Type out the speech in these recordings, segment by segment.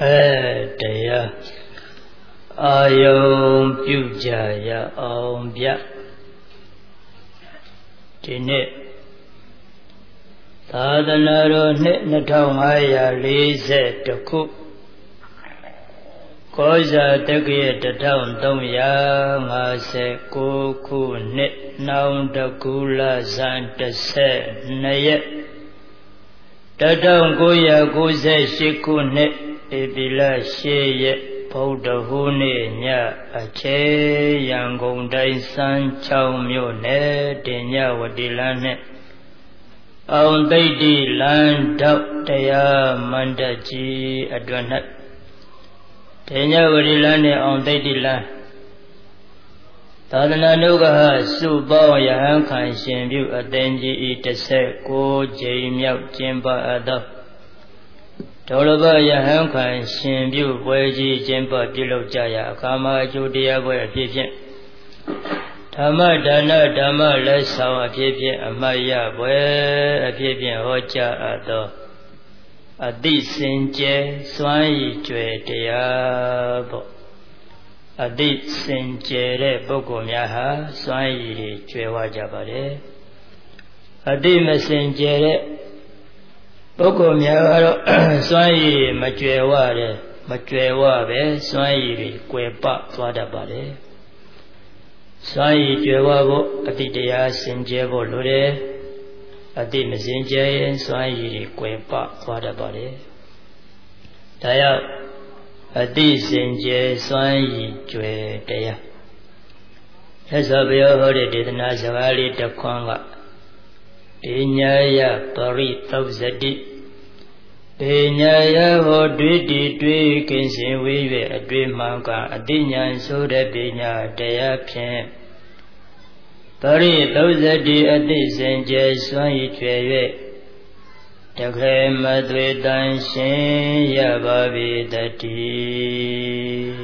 တရားအာယုံပြုကြရအောင်ဗျဒီနေ့သာသနာတော်နှစ်2540ခုကောဇာတက္ကရာ1359ခုနှစ်နောင်တကူလဇန်12ရက်1998ခုနှစ်ဧပြီလ10ရက်ဗုဒ္ဓဟူးနေ့ညအခြေရန်ကုန်တိုင်းစမ်းချောင်းမြို့နယ်တင်ညဝတီလမ်းနဲ့အောင်သိတိလမ်းတောက်တရားမန္တကြီးအတွင်၌တင်ညဝတီလမ်းနဲ့အောင်သိတိလမ်းသာသနာ့နုဂဟစုပေါင်းယဟန်ခံရှင်ပြုအသင်ကြီးဤ19ကြိမ်မြောက်ကျင်းပအပ်သောဒေါလဘယဟန်ခံရှင်ပြုပွဲကြီးကျင်းပပြုလုပ်ကြရာအခါမှာအကျိုးတရားပွဲအဖြစ်ဖြင့်ဓမ္မဒါနဓမ္မလက်ဆောင်အဖြစ်ဖြင့်အမှတ်ရပွဲအဖြစ်ဖြင့်ဟောကြားအပ်သောအတိစင်ကြယ်စွမ်းရည်ကြွယ်တရားပေါ့အတိစင်ကြယ်တဲ့ပုဂ္ဂိုလ်များဟာစွမ်းရည်ကြွယ်ဝကြပါတယ်အတိမစင်ကြယ်တဲ့ပုဂ္ဂိုလ်များကတော့စွမ်းရည်မကြွယ်ဝတဲ့မကြွယ်ဝပဲစွမ်းရည်တွေကွယ်ပသွားတတ်ပါတယ်စွမ်းရည်ကြွယ်ဝဖို့အတိတရားစင်ကြယ်ဖို့လိုတယ်အတိမစင်ကြယ်ရင်စွမ်းရည်တွေကွယ်ပသွားတတ်ပါတယ်ဒါကြောင့်အတိစင်ကြယ်စွမ်းရည်ကြွယ်တရားဆက်စွာပြောဟောတဲ့ဒေသနာစကားလေးတစ်ခွန်းကပညာယပရိသုဇတိပညာယဟောတွေ့တည်တွေ့ကင်းစင်ဝေး၍အတွေ့မှန်ကအတိညာဆိုတဲ့ပညာတရားဖြင့်ပရိသုဇတိအတိစင်ကြယ်စွမ်းရည်ကျွယ်၍တခေမသွေတန်ရှင်ရပါပေတည်း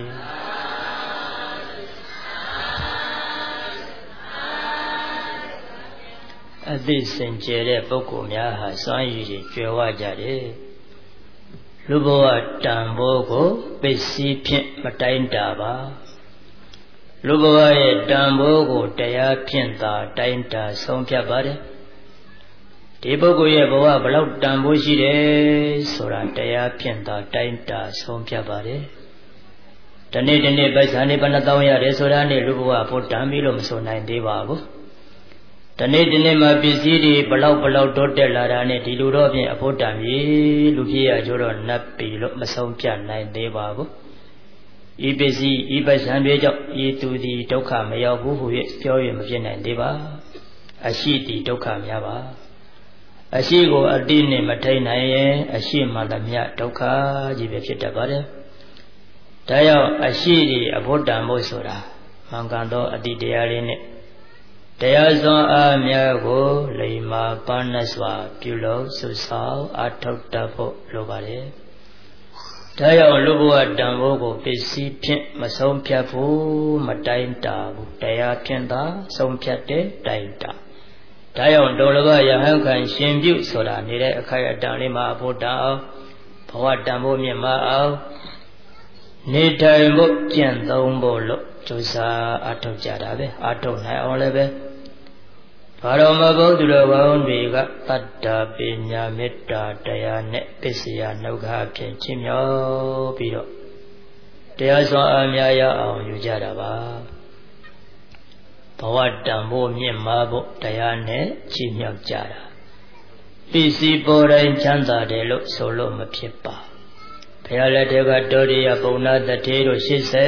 အသိစင်ကြယ်တဲ့ပုဂ္ဂိုလ်များဟာစွမ်းရည်တွေကျွယ်ဝကြတယ်လူဘဝတန်ဖိုးကိုပစ္စည်းဖြင့်မတိုင်းတာပါလူဘဝရဲ့တန်ဖိုးကိုတရားဖြင့်သာတိုင်းတာဆုံးဖြတ်ပါတယ်ဒီပုဂ္ဂိုလ်ရဲ့ဘဝဘလောက်တန်ဖိုးရှိတယ်ဆိုတာတရားဖြင့်သာတိုင်းတာဆုံးဖြတ်ပါတယ်ဒီနေ့ဒီနေ့ပိုက်ဆံနေဘယ်နှသောင်းရတယ်ဆိုတာနဲ့လူဘဝဖို့တန်ပြီလို့မဆိုနိုင်သေးပါဘူးဒီနေ့ဒီနေ့မှာပစ္စည်းတွေဘလောက်တိုးတက်လာတာနဲ့ဒီလိုတော့ဖြင့်အဖို့တန်ပြီလူဖြစ်ရကြတော့နတ်ပြီလို့မဆုံးဖြတ်နိုင်သေးပါဘူးဤပစ္စည်းဤပိုက်ဆံတွေကြောင့်ဤသူသည်ဒုက္ခမရောက်ဘူးဟု၍ပြောရင်မဖြစ်နိုင်သေးပါအရှိတီဒုက္ခများပါအရှိကိုအတိနဲ့မထိန်နိုင်ရင်အရှိမှသမျှဒုက္ခကြီးပဲဖြစ်တတ်ပါတယ်ဒါကြောင့်အရှိဒီအဖို့တန်ဖို့ဆိုတာမှန်ကန်သောအတိတရားလေးနဲ့တရားစွမ်းအားများကိုလိမ္မာပန်းနဲ့စွာပြုလုပ်ဆုဆောင်အထောက်တတ်ဖို့လိုပါတယ်ဒါကြောင့်လူဘဝတန်ဖိုးကိုပစ္စည်းဖြင့်မဆုံးဖြတ်ဘူးမတိုင်းတာဘူးတရားဖြင့်သာဆုံးဖြတ်တဲ့တိုင်းတာဒါကြောင့်ဒေါလဘယဟန်ခံရှင်ပြုဆိုတာနေတဲ့အခိုက်အတန့်လေးမှာအဖို့တန်အောင်ဘဝတန်ဖိုးမြင့်မအောင်နေထိုင်ဖို့ကျင့်သုံးဖို့လို့ကြိုးစားအထောက်ကြတာပဲအထောက်နိုင်အောင်လည်းပဲဘာတော်မဘုဒ္ဓတော်ဘောင်းတွေကတတ္တပညာမေတ္တာတရားနဲ့ပစ္စယနှုတ်ခါဖြင့်ချီးမြှောက်ပြီးတော့တရားစွမ်းအားများရအောင်ယူကြတာပါဘဝတန်ဖို့မြင့်မားဖို့တရားနဲ့ချီးမြှောက်ကြတာပစ္စည်းပေါ်တိုင်းချမ်းသာတယ်လို့ဆိုလို့မဖြစ်ပါဘုရားလက်ထက်ကတောရိယပုံနာတထေတို့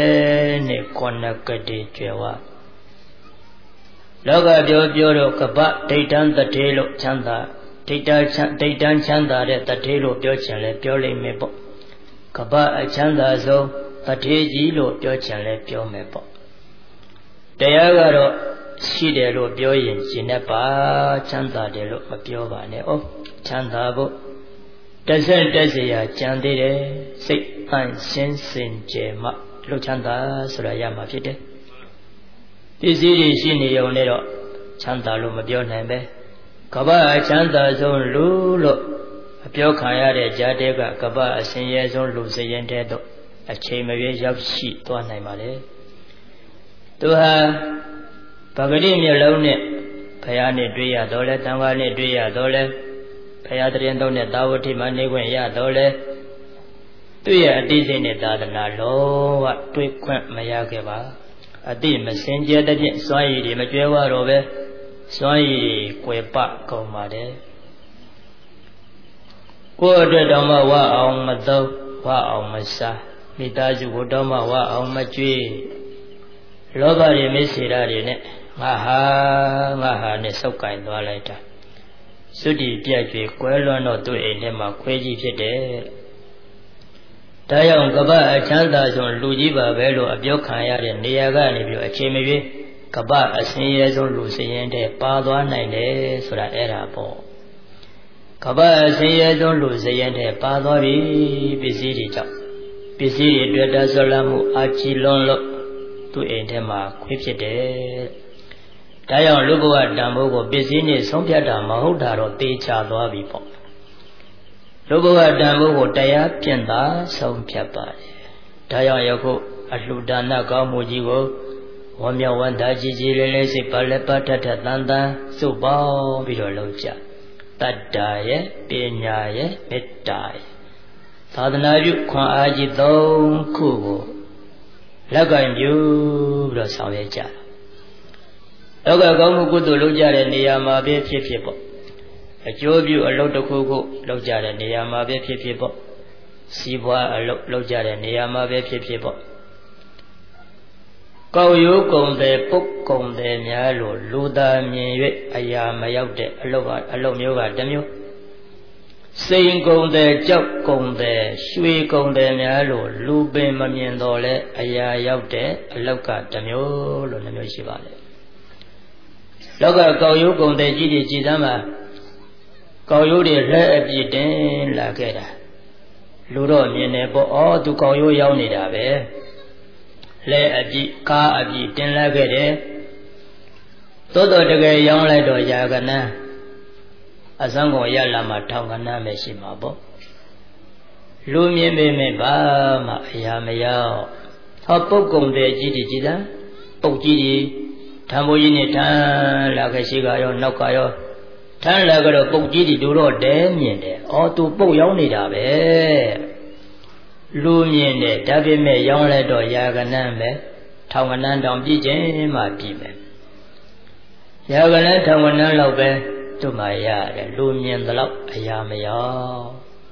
80နဲ့9ကတိကျွယ်ဝလောကပြောတော့ကပ္ပဒိဋ္ဌံတထေလို့ချမ်းသာဒိဋ္ဌံချမ်းသာတဲ့တထေလို့ပြောချင်လဲပြောလိမ့်မယ်ပေါ့ကပ္ပအချမ်းသာဆုံးတထေကြီးလို့ပြောချင်လဲပြောမယ်ပေါ့တရားကတော့ရှိတယ်လို့ပြောရင်ရှင်နဲ့ပါချမ်းသာတယ်လို့မပြောပါနဲ့ဩချမ်းသာဖို့တက်เสียကြံသေးတယ်စိတ်အန့်ရှင်းစင်ကြယ်မှလှုပ်ချမ်းသာဆိုတာရမှာဖြစ်တယ်ပစ္စည်းတွေရှိနေုံနဲ့တော့ချမ်းသာလို့မပြောနိုင်ပဲကမ္ဘာချမ်းသာဆုံးလူလို့အပြောခံရတဲ့ဂျာတဲကကပ္ပအစင်ရဲဆုံးလူစရင်တဲ့တော့အချိန်မရွေးရောက်ရှိသွားနိုင်ပါလေသူဟာပဂတိမျက်လုံးနဲ့ဘုရားနဲ့တွေ့ရတော့လဲတန်ခါနဲ့တွေ့ရတော့လဲဘုရားတရင်တော့နဲ့သာဝတိမနေခွင့်ရတော့လဲသူရဲ့အတိစိတ်နဲ့သာသနာလုံးဝတွေ့ခွင့်မရခဲ့ပါအတိမစင်ကြဲတဲ့ဖြင့်စွမ်းရည်တွေမကျွဲဝတော့ပဲစွမ်းရည်ကွယ်ပကုန်ပါတယ်ကိုယ်အတွက်တော့မှဝအောင်မသုံးဝအောင်မစားမိသားစုကိုတော့မှဝအောင်မကြွေးလောဘတွေမိစေတာတွေနဲ့ငါဟာနဲ့စောက်ကင်သွားလိုက်တာသုတိပြတ်ကြွေကွဲလွန်တော့သူ့အိမ်ထဲမှာခွဲကြီးဖြစ်တယ်ဒါကြောင့်ကပ္ပအချမ်းသာဆုံးလူကြီးပါပဲလို့အပြောခံရတဲ့နေရာကနေပြီးအချိန်မရွေးကပ္ပအစင်းရဲဆုံးလူစရင်တဲ့ပါသွားနိုင်တယ်ဆိုတာအဲ့ဒါပေါ့ကပ္ပအစင်းရဲဆုံးလူစရင်တဲ့ပါသွားပြီပစ္စည်းတွေကြောင့်ပစ္စည်းတွေတွေ့တာဆွလမ်းမှုအာချီလွန်လို့သူ့အိမ်ထဲမှာခွေးဖြစ်တယ်ဒါကြောင့်လူဘဝတန်ဖိုးကိုပစ္စည်းနဲ့ဆုံးဖြတ်တာမဟုတ်တာတော့တေချာသွားပြီပေါ့လူဘဝတန်ဖိုးကိုတရားပြင့်သာဆုံးဖြတ်ပါတယ်ဒါကြောင့်ယခုအလှူဒါနကောင်းမှုကြီးကိုဝမ်းမြောက်ဝမ်းသာကြီးကြီးလေးလေးစိတ်ပါလက်ပါထထတန်တန်စုပေါင်းပြီးတော့လုပ်ကြတတ္တာရဲ့ပညာရဲ့မေတ္တာရဲ့သာသနာပြုခွန်အားကြီး၃ခုကိုလက်ကင်ပြုပြီးတော့ဆောင်ရွက်ကြလောကကောင်းမှုကုသိုလ်လုပ်ကြတဲ့နေရာမှာပဲဖြစ်ဖြစ်ပေါ့အကျိုးပြုအလုပ်တစ်ခုခုလုပ်ကြတဲ့နေရာမှာပဲဖြစ်ဖြစ်ပေါ့စီးပွားအလုပ်လုပ်ကြတဲ့နေရာမှာပဲဖြစ်ဖြစ်ပေါ့ကောက်ရိုးကုံတယ်ပုတ်ကုံတယ်များလို့လူသားမြင်၍အရာမရောက်တဲ့အလုပ်မျိုးကတစ်မျိုးစိန်ကုံတယ်ကြောက်ကုံတယ်ရွှေကုံတယ်များလို့လူပင်မမြင်တော့လဲအရာရောက်တဲ့အလုပ်ကတစ်မျိုးလို့နှမျိုးရှိပါလေလောကကောက်ရိုးကုံတယ်ကြီးတွေကြည်စမ်းမှာကောက်ရိုးတွေလက်အပြည့်တင်လာခဲ့တာလူတော့မြင်တယ်ပေါ့သူကောက်ရိုးရောက်နေတာပဲလက်အပြည့်ကားအပြည့်တင်လာခဲ့တယ်သို့တော်တကယ်ရောင်းလိုက်တော့ယာကနန်းအစမ်းကုန်ရလာမှထောင်ကနန်းပဲရှိမှာပေါ့လူမြင်ပေမဲ့ဘာမှအရာမရောက်ပုတ်ကုံတဲ့ကြီးတွေကြည်လားပုတ်ကြီးတွေထံမိုးကြီးနဲ့ထမ်းလာခဲ့ရှိကရောနောက်ကရောထမ်းလာကြတော့ပုတ်ကြီးတွေတို့တော့တဲမြင်တယ်သူပုတ်ရောက်နေတာပဲလူမြင်တယ်ဒါပေမဲ့ရောင်းလိုက်တော့ယာကနန်းပဲထောင်ကနန်းတောင်ပြည့်ခြင်းမှပြည့်မယ်ယာကနန်းထောင်ကနန်းလောက်ပဲတို့မှရတယ်လူမြင်သလောက်အရာမရောက်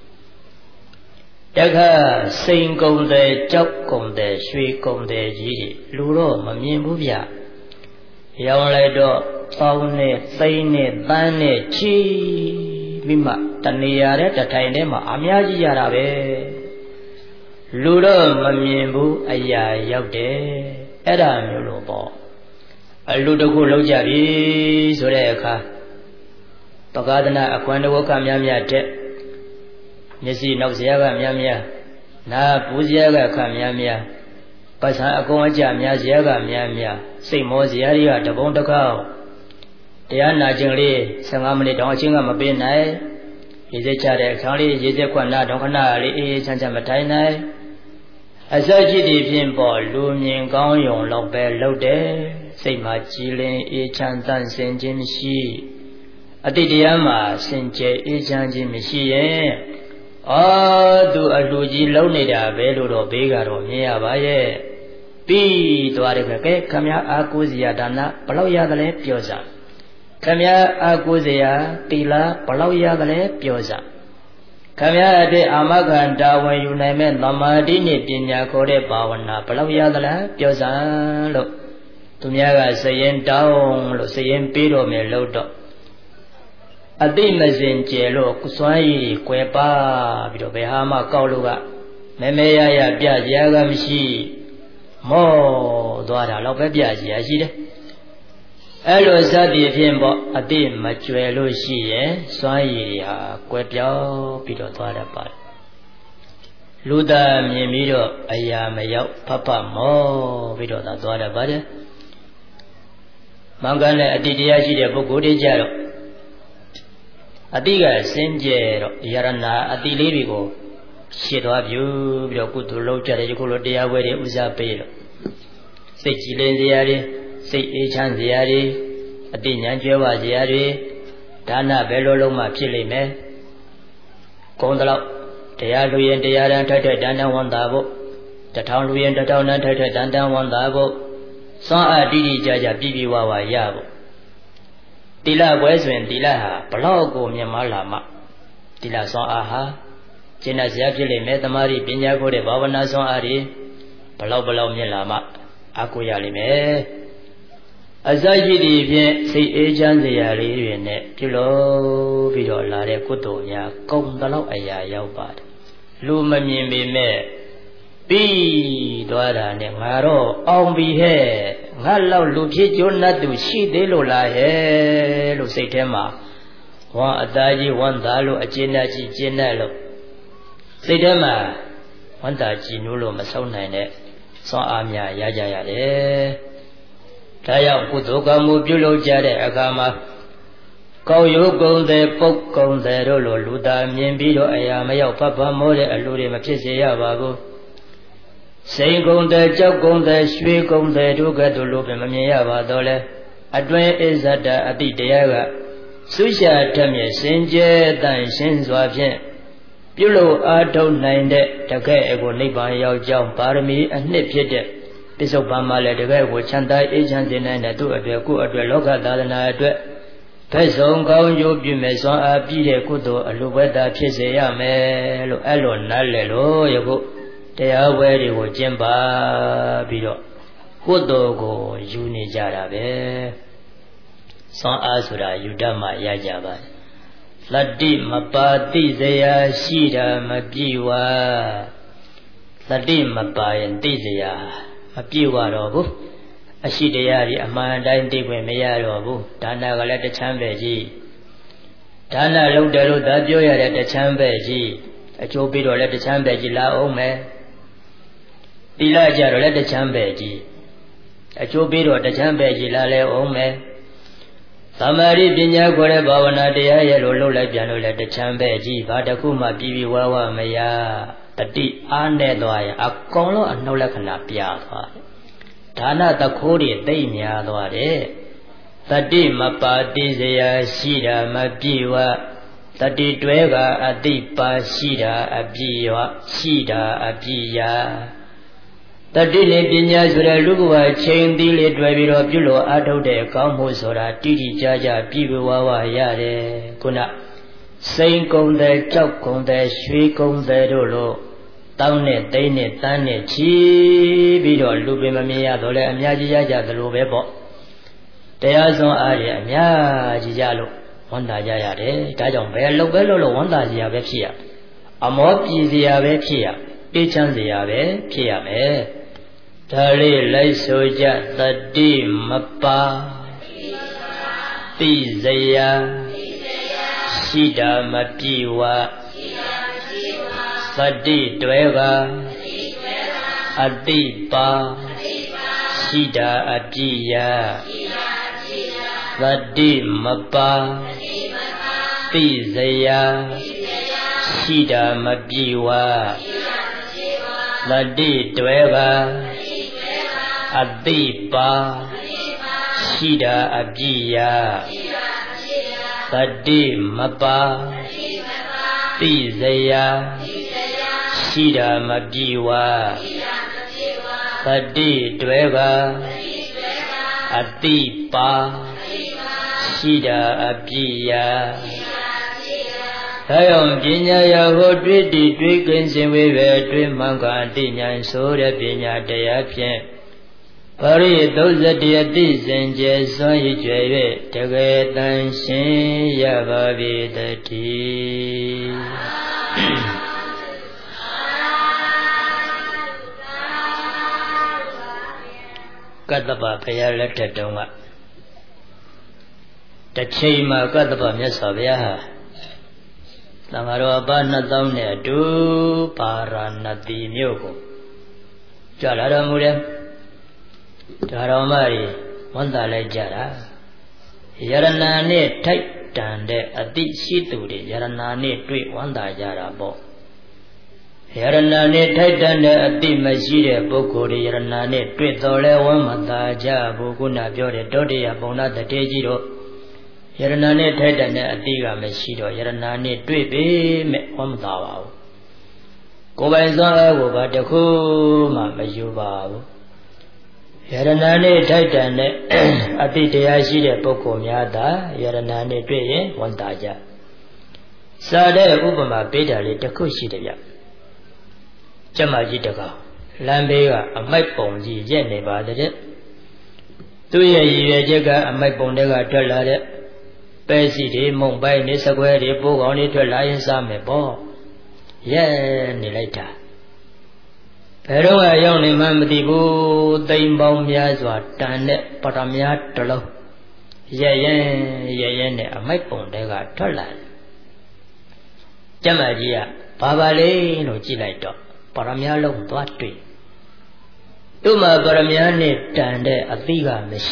တခါစိန်ကုံတယ်ကြောက်ကုံတယ်ရွှေကုံတယ်ကြီးလူတော့မမြင်ဘူးဗျရောင်းလိုက်တော့ပေါင်းနဲ့သိန်းနဲ့တန်းနဲ့ချီပြီးမှတနေရာတဲ့တထိုင်ထဲမှာအများကြီးရတာပဲလူတော့မမြင်ဘူးအရာရောက်တယ်အဲ့ဒါမျိုးလို့ပေါ့အလူတစ်ခုလောက်ကြပြီဆိုတဲ့အခါပဂဒနာအကွမ်းတဝကများများတဲ့မျက်စိနောက်စရာကများများနားပူစရာကခများများပတ်စံအကုန်အကြများစရာကများများစိတ်မောစရာတွေကတပုံတစ်ခေါက်တရားနာခြင်းလေး15မိနစ်တောင်အချင်းကမပေးနိုင်ရေစက်ချတဲ့အခါလေးရေစက်ခွနာတော့ခဏလေးအေးအေးချမ်းချမ်းမထိုင်နိုင်အစရှိသည်ဖြင့်ပေါ်လူမြင်ကောင်းယုံလောက်ပဲလုပ်တယ်စိတ်မှာကြည်လင်အေးချမ်းတန့်စင်ခြင်းမရှိအတိတရားမှာစင်ကြယ်အေးချမ်းခြင်းမရှိရဲ့သူအလှကြီးလုံးနေတာပဲလို့တော့ဘေးကတော့မြင်ရပါရဲ့ပြီးသွားတယ်ကဲခမည်းအာကိုးစရာဒါနဘလောက်ရတယ်လဲပြောစားခမည်းအာကိုးစရာတီလာဘလောက်ရတယ်လဲပြောစားခမည်းအတွက်အာမခံတာဝန်ယူနိုင်မဲ့သမာဓိနဲ့ပညာခေါ်တဲ့ဘာဝနာဘလောက်ရတယ်လဲပြောစားလို့သူများကစရင်တောင်းလို့စရင်ပေးတော်မယ်လို့တော့အတိမစင်ကြယ်လို့စွမ်းရည်ကွယ်ပါပြီးတော့ဘယ်ဟာမှကောက်လို့ကမဲမဲရရပြစရာကမရှိမောသွားတာတော့ပဲပြစရာရှိတယ်အဲ့လိုစသည်ဖြင့်ပေါ့အတိမကျွယ်လို့ရှိရင်စွမ်းရည်ဟာကွယ်ပြောင်းပြီးတော့သွားတတ်ပါတယ်လူသားမြင်ပြီးတော့အရာမရောက်ဖတ်ဖတ်မောပြီးတော့သွားတတ်ပါတယ်မှန်ကန်တဲ့အတိတရားရှိတဲ့ပုဂ္ဂိုလ်တွေကြတော့အတိကစင်ကြဲတော့ယရဏအတိလေးတွေကိုရှင်းသွားပြုပြီးတော့ကုသိုလ်လုပ်ကြတယ်ဒီခုလိုတရားပွဲတွေဥစားပေးတော့စိတ်ကြည်လင်စရာတွေစိတ်အေးချမ်းစရာတွေအတိညာကျွဲဝစရာတွေဒါနဘယ်လိုလုံးမှဖြစ်လိမ့်မယ်ကုံတလောက်တရားလူရင်တရားတန်ထိုက်ထိုက်တန်တန်ဝန်တာဖို့တထောင်လူရင်တထောင်တန်ထိုက်ထိုက်တန်တန်ဝန်တာဖို့စွမ်းအားတိတိကျကျပြည့်ပြည့်ဝဝရဖို့တိလပွဲဆိုရင်တိလဟာဘလောက်ကိုမြင်မလာမှတိလစွမ်းအားဟာကျင့်တတ်စရာဖြစ်လိမ့်မယ်သမာဓိပညာကိုတဲ့ဘာဝနာစွမ်းအားတွေဘလောက်မြင်လာမှအကူရလိမ့်မယ်အစရှိသည့်ဖြင့်စိတ်အေးချမ်းစရာလေးတွေနဲ့ပြုလို့ပြီးတော့လာတဲ့ကုသိုလ်များကုံတလောက်အရာရောက်ပါတယ်လူမမြင်ပေမဲ့ပြီးသွားတာနဲ့ငါတော့အောင်ပြီဟဲ့ငါလောက်လူဖြစ်ကျိုးနတ်သူရှိသေးလို့လားဟဲ့လို့စိတ်ထဲမှာဝါအသားကြီးဝမ်းသာလို့အကျဉ်းနဲ့ကြီးကျဉ်းနဲ့လို့စိတ်ထဲမှာဝမ်းသာကြည်နူးလို့မဆုံးနိုင်တဲ့စွမ်းအားများရကြရတယ်ဒါကြောင့်ကုသိုလ်ကောင်းမှုပြုလုပ်ကြတဲ့အခါမှာကောင်းရုပ်ကုန်တဲ့ပုတ်ကုန်တဲ့တို့လိုလူသားမြင်ပြီးတော့အရာမရောက်ဖတ်ဖတ်မောတဲ့အလူတွေမဖြစ်စေရပါဘူးစိန်ကုန်တဲ့ကြောက်ကုန်တဲ့ရွှေကုန်တဲ့တို့ကဲ့သို့လိုပဲမမြင်ရပါတော့လဲအတွင်းအစ္ဆဒအတိတရားကဆုရှာထမြစင်ကြဲတန်ရှင်းစွာဖြင့်ပြုလို့အားထုတ်နိုင်တဲ့တကယ်ကိုနိဗ္ဗာန်ရောက်ကြောင်းပါရမီအနှစ်ဖြစ်တဲ့ပိဿုပန်မှာလည်းတကယ်ကိုချမ်းသာအေးချမ်းစေနိုင်တဲ့သူ့အတွက်ကိုယ့်အတွက်လောကသာသနာအတွက်ဖက်ဆုံးကောင်းကျိုးပြုမဲ့စွမ်းအားပြည့်တဲ့ကုသိုလ်အလိုပဲသာဖြစ်စေရမယ်လို့အဲ့လိုနားလည်လို့ယခုတရားဝဲတွေကိုကျင့်ပါပြီးတော့ကုသိုလ်ကိုယူနေကြတာပဲစွမ်းအားဆိုတာယူတတ်မှရကြပါတယ်လတ္တိမပါတိစရာရှိတာမပြည့်ဝလတ္တိမပါရင်သိစရာမပြည့်ဝတော့ဘူးအရှိတရားကြီးအမှန်တိုင်းသိခွင့်မရတော့ဘူးဒါနကလည်းတချမ်းပဲကြီးဒါနလုပ်တယ်လို့သာပြောရတဲ့တချမ်းပဲကြီးအကျိုးပြီးတော့လည်းတချမ်းပဲကြီးလာအောင်မယ်သီလကြတော့လည်းတချမ်းပဲကြီးအကျိုးပြီးတော့တချမ်းပဲကြီးလာလဲအောင်မယ်သမာဓိပညာခေါ်တဲ့ဘာဝနာတရားရဲ့လို့လှုပ်လိုက်ပြန်လို့လည်းတချမ်းပဲကြီးဘာတစ်ခုမှပြီးပြီးဝဝမရတတိအားနဲ့သွားရင်အကုန်လုံးအနှုတ်လက္ခဏာပြသွားတယ်ဒါနတခိုးတွေသိမ့်များသွားတယ်တတိမပါတိစရာရှိတာမပြည့်ဝတတိတွဲကအတိပါရှိတာအပြည့်ဝရှိတာအပြည့်ရတတိနဲ့ပညာဆိုတဲ့လူဘဝချိန်သီးလေးတွေ့ပြီးတော့ပြုလို့အားထုတ်တဲ့ကောင်းမှုဆိုတာတိတိကျကျပြည့်ဝဝရတယ်ခုနစိန်ကုန်တဲ့ကြောက်ကုန်တဲ့ရွှေကုန်တဲ့တို့လို့တောင်းနဲ့သိန်းနဲ့တန်းနဲ့ချီပြီးတော့လူပင်မမြင်ရတော့လဲအများကြီးရကြသလိုပဲပေါ့တရားစွမ်းအားရအများကြီးရလို့ဝန်တာကြရတယ်ဒါကြောင့်ဘယ်လုပ်ပဲလို့ဝန်တာစရာပဲဖြစ်ရအမောပြည်စရာပဲဖြစ်ရအေးချမ်းစရာပဲဖြစ်ရမယ်ဒါလေးလိုက်ဆိုကြတတိမပါတိစရာရှိတာမပြည့်ဝသတိတွဲကအတိပါရှိတာအပြည့်ရသတိမပါတိစရာရှိတာမပြည့်ဝသတိတွဲကအတိပါရှိတာအပြည့်ရသတိမပါတိစရာရှိတာမပြည့်ဝသတိတွဲကအတိပါရှိတာအပြည့်ရဒါကြောင့်ပညာရာကိုတွေ့တည်တွေ့ကင်းစင်ဝေးပဲတွေ့မှန်ကအတိညာဆိုတဲ့ပညာတရားဖြင့်ပရိ31အတိစင်ကြယ်စွမ်းရည်ကြွယ်၍တကယ်တန်ရှင်းရပါပြီတည်းကတ္တပဘုရားလက်ထက်တုန်းကတစ်ချိန်မှာကတ္တပမြတ်စွာဘုရားဟာသံဃာတော်အပါ2000နဲ့အတူပါရဏသီမြို့ကိုကြွလာတော်မူတယ်ဒါတော်မကြီးဝန်တာလိုက်ကြတာယရဏနဲ့ထိုက်တန်တဲ့အတိရှိသူတွေယရနာနဲ့တွေ့ဝမ်းသာကြတာပေါ့ယရနာနဲ့ထိုက်တန်တဲ့အတိမရှိတဲ့ပုဂ္ဂိုလ်တွေယရနာနဲ့တွေ့တော်လဲဝမ်းမသာကြဘူးခုနပြောတဲ့တောတရပုံနာတတေကြီးတို့ယရနာနဲ့ထိုက်တန်တဲ့အတိကမရှိတော့ယရနာနဲ့တွေ့ပေမဲ့ဝမ်းမသာပါဘူးကိုယ်ပိုင်စွမ်းအားကိုဘာတစ်ခုမှမယူပါဘူးယရနာနဲ့ထိုက်တန်တဲ့အတိတရားရှိတဲ့ပုဂ္ဂိုလ်များသာယရနာနဲ့တွေ့ရင်ဝမ်းသာကြစာတဲ့ဥပမာပေးတာလေးတစ်ခုရှိတယ်ဗျကျမကြီးတကောင်လမ်းဘေးကအမိုက်ပုံကြီးရက်နေပါတဲ့သူ့ရဲ့ရည်ရွယ်ချက်ကအမိုက်ပုံတွေကထွက်လာတဲ့ပဲစီတွေမုံပိုင်းတွေစကွဲတွေပိုးကောင်တွေထွက်လာရင်စားမယ်ပေါ့ရဲနေလိုက်တာဘယ်တော့ရောက်နေမှမသိဘူးသိမ်ပေါင်းများစွာတန်တဲ့ပရမများတလုံးရဲနဲ့အမိုက်ပုံတွေကထွက်လာတယ်ကျမကြီးကဘာပါလဲလို့ကြည့်လိုက်တော့ပရမလုံးသွားတွေ့သူ့မှာပရမနဲ့တန်တဲ့အသီးက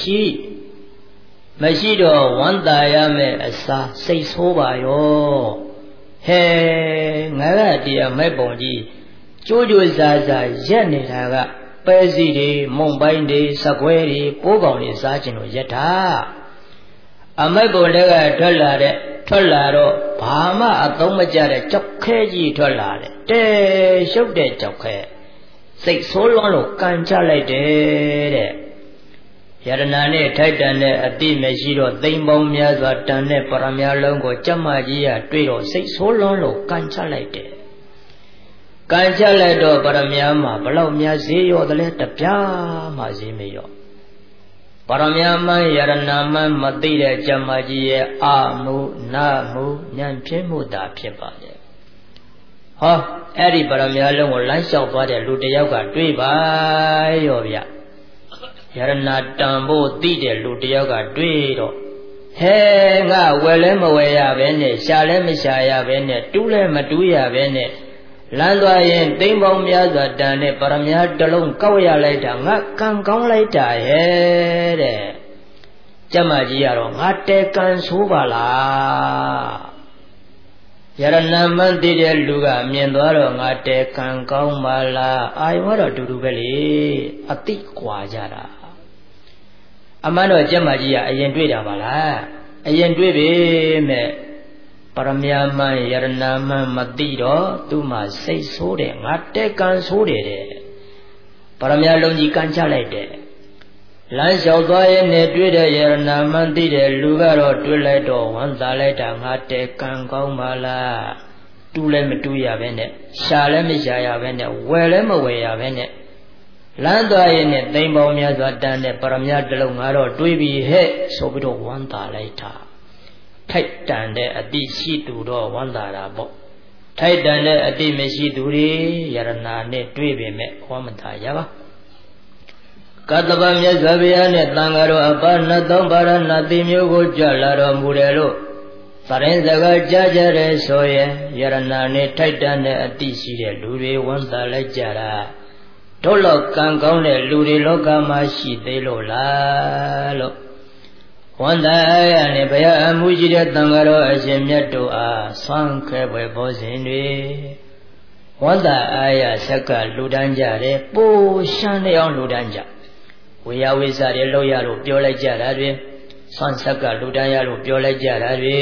မရှိတော့ဝမ်းသာရမယ်အစားစိတ်ဆိုးပါရောဟဲငါကဒီအမိုက်ပုံကြီးကြိုးစားရက်နေတာကပဲစီတွေမုံပိုင်းတွေစကွဲတွေပိုးကောင်တွေစားခြင်းလို့ရက်တာအမိုက်ပုံတွေကထွက်လာတော့ဘာမှအသုံးမကျတဲ့ကြောက်ခဲကြီးထွက်လာတယ်တဲရှုပ်တဲ့ကြောက်ခဲစိတ်ဆိုးလွန်းလို့ကန်ချလိုက်တယ်တဲ့ယရနာနဲ့ထိုက်တန်တဲ့အတိမရှိတော့သိမ်ပေါင်းများစွာတန်တဲ့ပရမလုံးကိုကျမကြီးကတွေ့တော့စိတ်ဆိုးလွန်းလို့ကန်ချလိုက်တယ်ကန်ချလိုက်တော့ပရမမှာဘလောက်များဈေးရောတယ်လဲတပြားမှဈေးမရောပရမမှန်ယရနာမှန်မသိတဲ့ကျမကြီးရဲ့အာမှုနာမှုဉာဏ်ဖြစ်မှုသာဖြစ်ပါလေဟောအဲ့ဒီပရမလုံးကိုလမ်းလျှောက်သွားတဲ့လူတစ်ယောက်ကတွေ့ပါရောဗျယရနာတန်ဖို့သိတဲ့လူတစ်ယောက်ကတွေ့တော့ဟဲငါဝယ်လဲမဝယ်ရပဲနဲ့ရှာလဲမရှာရပဲနဲ့တူးလဲမတူးရပဲနဲ့လမ်းသွားရင်သိမ်းပေါင်းများစွာတန်တဲ့ပရမတလုံးကောက်ရလိုက်တာငါကံကောင်းလိုက်တာရဲ့တဲ့ကျမကြီးကတော့ငါတဲကံဆိုးပါလားယရဏမန်သိတဲ့လူကမြင်သွားတော့ငါတဲကံကောင်းပါလားအာယုံကတော့တူတူပဲလေအတိကွာကြတာအမှန်တော့ကျမကြီးကအရင်တွေ့တာပါလားအရင်တွေ့ပြီမဲ့ပရမမန်ယရဏမန်မသိတော့သူ့မှာစိတ်ဆိုးတယ်ငါတဲကံဆိုးတယ်တဲ့ပရမလုံးကြီးကန်ချလိုက်တယ်လမ်းလျှောက်သွားရင်နဲ့တွေ့တဲ့ယရဏမန်သိတဲ့လူကတော့တွေ့လိုက်တော့ဝမ်းသာလိုက်တာငါတဲကံကောင်းပါလားတူးလည်းမတူးရပဲနဲ့ရှာလည်းမရှာရပဲနဲ့ဝယ်လည်းမဝယ်ရပဲနဲ့လမ်းသွားရင်နဲ့သိမ်ပေါင်းများစွာတန်းတဲ့ပရမတလုံးငါတော့တွေးပြီးဟဲ့ဆိုပြီးတော့ဝမ်းသာလိုက်တာထိုက်တန်တဲ့အတိရှိသူတော့ဝမ်းသာတာပေါ့ထိုက်တန်တဲ့အတိမရှိသူတွေယရနာနဲ့တွေ့ပေမဲ့ဝမ်းမသာရပါကတ္တဗမြတ်စွာဘုရားနဲ့တန်ဃာတော်အပနတ်သုံးပါရဏတိမျိုးကိုကြွလာတော်မူတယ်လို့သရင်စကားကြားကြတယ်ဆိုရင်ယရနာနဲ့ထိုက်တန်တဲ့အတိရှိတဲ့လူတွေဝမ်းသာလိုက်ကြတာတို့လောက်ကံကောင်းတဲ့လူတွေလောကမှာရှိသေးလို့လားလို့ဝန္တာရနဲ့ဘုရားအမှုရှိတဲ့တန်ဃာတော်အရှင်မြတ်တို့အားဆွမ်းခဲပွဲဘောဇင်တွေဝန္တာအာရဆက်ကလူတန်းကြတယ်ပိုရှမ်းတဲ့အောင်လူတန်းကြဝေယဝိဇ္ဇာတွေလောက်ရလို့ပြောလိုက်ကြတာတွေဆွမ်းဆက်ကလူတန်းရလို့ပြောလိုက်ကြတာတွေ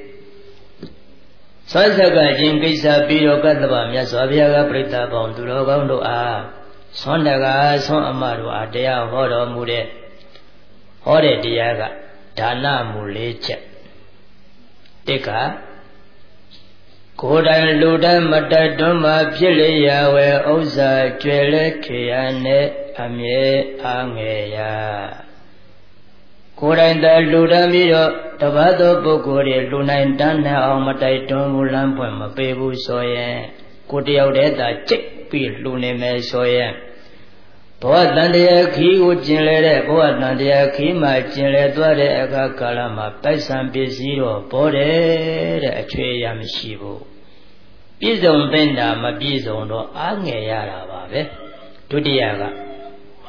ဆွမ်းဆက်ကချင်းကိစ္စပြီးတော့ကတ္တဗမြတ်စွာဘုရားကပြိတ္တာပေါင်းသူတော်ကောင်းတို့အားဆွမ်းတကားဆွမ်းအမတို့အားတရားဟောတော်မူတဲ့ဟောတဲ့တရားကဒါနမှု၄ချက်တစ်ကကိုယ်တိုင်လူတန်းမတတ်တွန်းမှဖြစ်လေရဝဲဥစ္စာကျွဲလဲခေရနဲ့အမြဲအားငယ်ရကိုယ်တိုင်သာလူတန်းပြီးတော့တပတ်သောပုဂ္ဂိုလ်တွေလူနိုင်တန်းနဲ့အောင်မတိုက်တွန်းဘူးလမ်းဖွင့်မပေးဘူးဆိုရင်ကိုတယောက်တည်းသာကြိတ်ပြီးလူနေမယ်ဆိုရင်ဘဝတန်တရားခီးကိုကျင်လဲတဲ့ဘဝတန်တရားခီးမှာကျင်လဲသွားတဲ့အခါကာလမှာပိုက်ဆံပစ္စည်းတော့ပေါ်တယ်တဲ့အချွေရမရှိဘူးပြည့်စုံတဲ့တာမပြည့်စုံတော့အားငယ်ရတာပါပဲဒုတိယက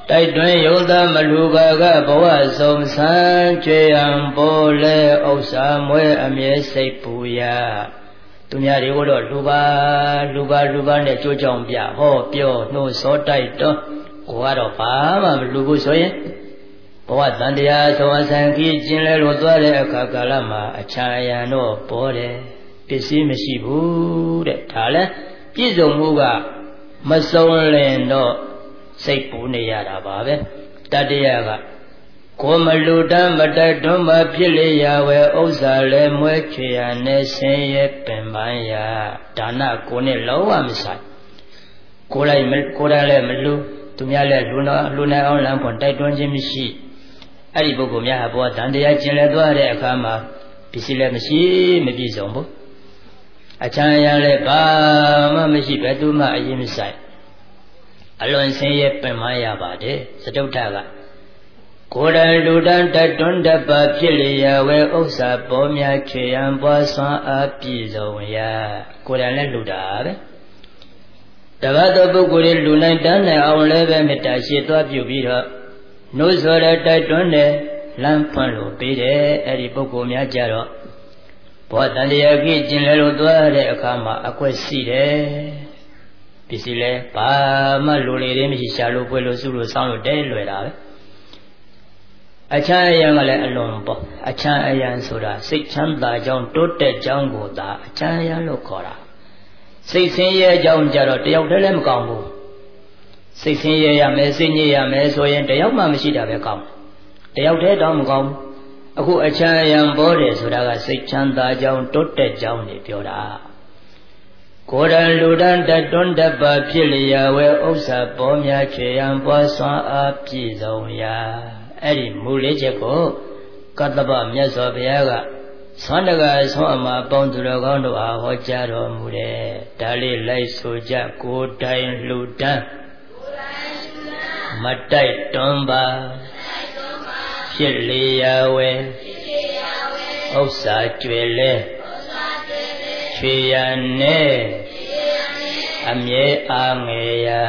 တိုက်တွင်ယုံသားမလူပါကဘဝဆုံးဆန်းကြွေရန်ပေါ်လဲဥစ္စာမွဲအမြဲစိတ်ပူရာသူများတွေကိုတော့လူပါနဲ့ကြိုးကြောင်ပြဟောပြောနှိုးစောတိုက်တော့ကိုကတော့ဘာမှမလူဘူးဆိုရင်ဘဝတန်တရားဆုံးအဆန်းကြီးကျင်လဲလို့သွားတဲ့အခါကာလမှာအချမ်းအယံတော့ပေါ်တယ်ပစ္စည်းမရှိဘူးတဲ့ဒါလဲပြည့်စုံမှုကမဆုံးလင်တော့စိတ်ပူနေရတာပါပဲတတရားကကိုမလူတမ်းမတိုက်တွန်းမဖြစ်လေရဝဲဥစ္စာလဲမွဲချွေရနဲ့ဆင်းရဲပင်ပန်းရာဒါနကိုနဲ့လောဝမဆိုင်ကိုယ်လည်းမလူသူများလည်းလူနိုင်အောင်လမ်းဖွင့်တိုက်တွန်းခြင်းမရှိအဲ့ဒီပုဂ္ဂိုလ်များဟာဘောတန်တရားကျင်လဲသွားတဲ့အခါမှာပစ္စည်းလည်းမရှိမပြည့်စုံဘူးအချမ်းရလည်းဘာမှမရှိဘယ်သူမှအရင်မဆိုင်အလွန်ဆင်းရဲပင်ပန်းရပါတယ်စတုထကကိုယ်တိုင်လူတန်းတတွန်းတပါဖြစ်လျာဝဲဥစ္စာပေါ်များချွေရန်ပွားဆွမ်းအားပြည့်စုံရာကိုယ်တိုင်လည်းလူတာပဲတပတ်သောပုဂ္ဂိုလ်တွေလူနိုင်တန်းနိုင်အောင်လည်းပဲမေတ္တာရှိသွားပြုပြီးတော့နှိုးဆော်တဲ့တိုက်တွန်းတဲ့လမ်းဖွင့်လို့ပေးတယ်အဲ့ဒီပုဂ္ဂိုလ်များကြတော့ဘောတန်တရားကြီးကျင်လဲလို့သွားတဲ့အခါမှာအကွက်ရှိတယ်ပစ္စည်းလဲဘာမှလူလေတွေမရှိရှာလို့ပွဲလို့စုလို့ဆောင်းလို့တဲလွယ်တာပဲအချမ်းအယံကလည်းအလွန်ပေါ့အချမ်းအယံဆိုတာစိတ်ချမ်းသာကြောင်းတိုးတက်ကြောင်းကိုသာအချမ်းအယံလို့ခေါ်တာစိတ်ဆင်းရဲကြောင်းကြတော့တယောက်တည်းလည်းမကောင်းဘူးစိတ်ဆင်းရဲရမယ်စိတ်ညစ်ရမယ်ဆိုရင်တယောက်မှမရှိတာပဲကောင်းတယောက်တည်းတောင်မကောင်းအခုအချမ်းအယံပေါ်တယ်ဆိုတာကစိတ်ချမ်းသာကြောင်းတိုးတက်ကြောင်းနေပြောတာကိုယ်တိုင်လူတန်းတတွန်းတပါဖြစ်လျာဝဲဥစ္စာပေါ်များချွေရန်ပွားဆွမ်းအားပြည့်စုံရာအဲ့ဒီမူလေးချက်ကိုကတ္တပမြတ်စွာဘုရားကသွန်တကာဆွမ်းအမှာပေါင်းသူတော်ကောင်းတို့အားဟောကြားတော်မူတယ်ဒါလေးလိုက်ဆိုကြကိုယ်တိုင်လူတန်းမတိုက်တွန်းပါဖြစ်လျာဝဲဥစ္စာကျွယ်လဲချွေရန်နဲ့အမြဲအားငယ်ရ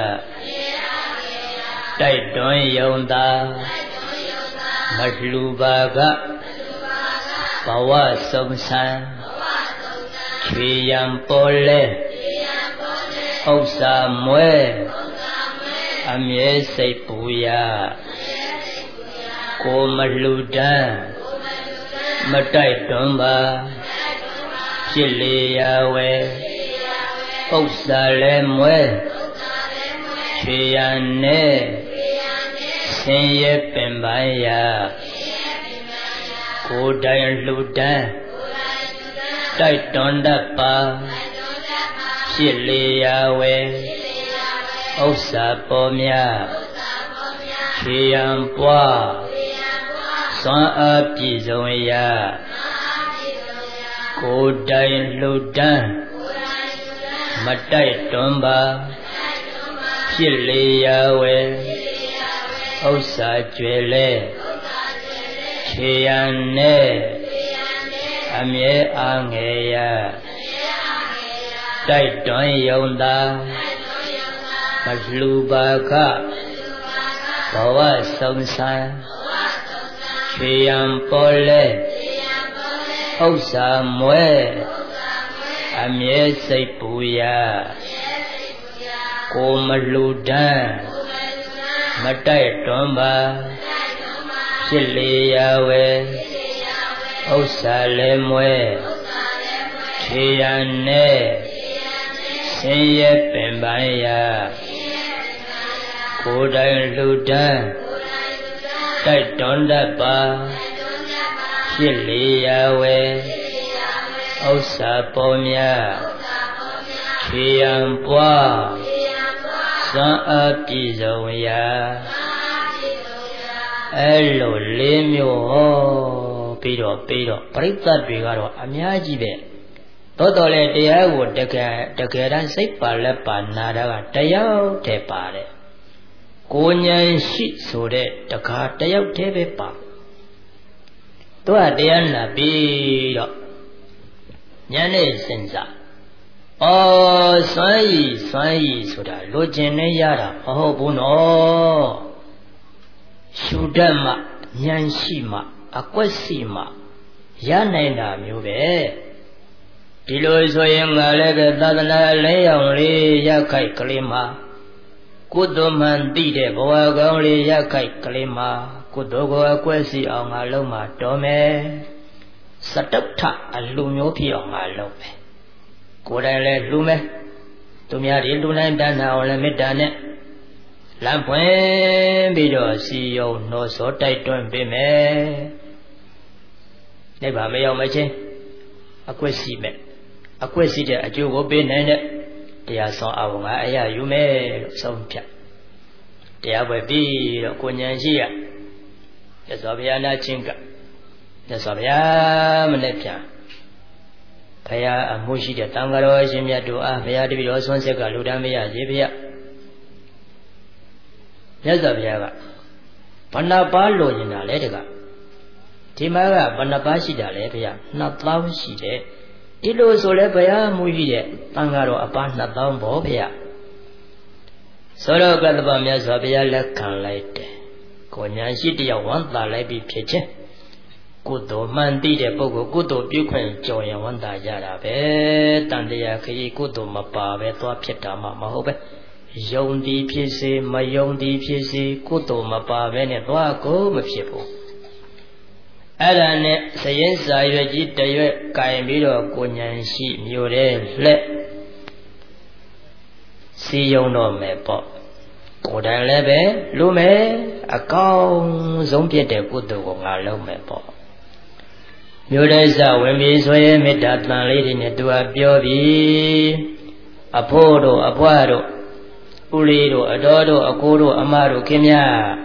တိုက်တွန်းယုံသာမလှူပါကဘဝဆုံးဆန်းချွေရန်ပေါ်လဲဥစ္စာမွဲအမြဲစိတ်ပူရာကိုမလှူတန်းမတိုက်တွန်းပါဖြစ်လျာဝဲဥစ္စာလဲမွဲချွေရန်နဲ့ဆင်းရဲပင်ပန်းရာကိုယ်တိုင်လှူဒန်းတိုက်တွန်းတတ်ပါဖြစ်လျာဝဲဥစ္စာပေါ်များချွေရန်ပွားစွမ်းအားပြည့်စုံရာကိုယ်တိုင်လှူဒန်းမတိုက်တွန်းပါဖြစ်လျာဝဲဥစ္စာကျွယ်လဲချွေရန်နဲ့အမြဲအားငယ်ရတိုက်တွန်းယုံသာမလှူပါကဘဝဆုံးဆန်းချွေရန်ပေါ်လဲဥစ္စာမွဲအမြဲစိတ်ပူရာကိုမလှူဒန်းမတိုက်တွန်းပါဖြစ်လျာဝဲဥစ္စာလဲမွဲချွေရန်နဲ့ဆင်းရဲပင်ပန်းရာကိုယ်တိုင်လှူဒန်းတိုက်တွန်းတတ်ပါဖြစ်လျာဝဲဥစ္စာပေါ်များချွေရန်ပွားစွမ်းအားပြည့်စုံရာအဲ့လိုလေးမျိုးဟောပြီးတော့ပရိသတ်တွေကတော့အများကြီးပဲတော်တော်လေတရားကိုတကယ်တမ်းစိတ်ပါလက်ပါနာတာကတယောက်တည်းပါတယ်ကိုဉဏ်ရှိဆိုတဲ့တခါတယောက်တည်းပဲပါသူကတရားနာပြီးတော့ဉာဏ်နဲ့စဉ်းစားစွမ်းရည်ဆိုတာလိုချင်နေရတာမဟုတ်ဘူးနော်ရှုတတ်မှဉာဏ်ရှိမှအကွက်စီမှရနိုင်တာမျိုးပဲဒီလိုဆိုရင်ငါလည်းပဲသာသနာလဲအောင်လေးရခိုက်ကလေးမှာကုသိုလ်မှန်သိတဲ့ဘဝကောင်းလေးရခိုက်ကလေးမှာကုသိုလ်ကိုအကွက်စီအောင်ငါလုံးမှာတော်မယ်စတုထအလှမျိုးဖြစ်အောင်ငါလုပ်မယ်ကိုယ်တိုင်လည်းလှူမယ်သူများတွေလှူနိုင်တတ်အောင်လည်းမေတ္တာနဲ့လမ်းဖွင့်ပြီးတော့စီယုံနှောစောတိုက်တွန်းပေးမယ်နိဗ္ဗာန်မရောက်မချင်းအကွက်စီမဲ့အကွက်စီတဲ့အကျိုးကိုပေးနိုင်တဲ့တရားဆောင်အောင်ငါအရာယူမယ်လို့ဆုံးဖြတ်တရားပွဲပြီးတော့ကိုဉာဏ်ရှိရမြတ်စွာဘုရားနာချင်းကမြတ်စွာဘုရားမနဲ့ပြန်ဘုရားအမှုရှိတဲ့တန်ဃာတော်အရှင်မြတ်တို့အားဘုရားတပည့်တော်ဆွမ်းဆက်ကလူတန်းမရစေဘုရားမြတ်စွာဘုရားကဘဏ္ဍပါလိုချင်တာလဲတကဒီမှာကဘဏ္ဍပါရှိတာလဲဘုရား2000ရှိတယ်ဒီလိုဆိုလဲဘုရားမူရှိတဲ့တန်ဃာတော်အပါ2000ပေါ့ဘုရားဆိုတော့ကတ္တပမြတ်စွာဘုရားလက်ခံလိုက်တယ်ကိုညာရှိတယောက်ဝမ်းသာလိုက်ပြီးဖြစ်ချင်းကုသိုလ်မှန်သိတဲ့ပုဂ္ဂိုလ်ကုသိုလ်ပြုခွင့်ကြော်ရင်ဝမ်းသာကြတာပဲတန်တရားခရီးကုသိုလ်မပါပဲသွားဖြစ်တာမှမဟုတ်ပဲယုံသည်ဖြစ်စေမယုံသည်ဖြစ်စေကုသိုလ်မပါပဲနဲ့သွားကိုမဖြစ်ဘူးအဲ့ဒါနဲ့စရင်စာရွက်ကြီးတရွက်ကင်ပြီးတော့ကိုဉဏ်ရှိမျိုးတဲ့လက်စီယုံတော့မယ်ပေါ့ကိုယ်တိုင်လည်းပဲလူမယ်အကောင်းဆုံးဖြစ်တဲ့ကုသိုလ်ကိုငါလုပ်မယ်ပေါ့မျိုးတဲ့စဝင်ပြီးဆိုရင်မေတ္တာတန်လေးတွေနဲ့သူကပြောပြီးအဖိုးတို့အဖွားတို့ဦးလေးတို့အတော်တို့အကိုတို့အမတို့ခင်ဗျာ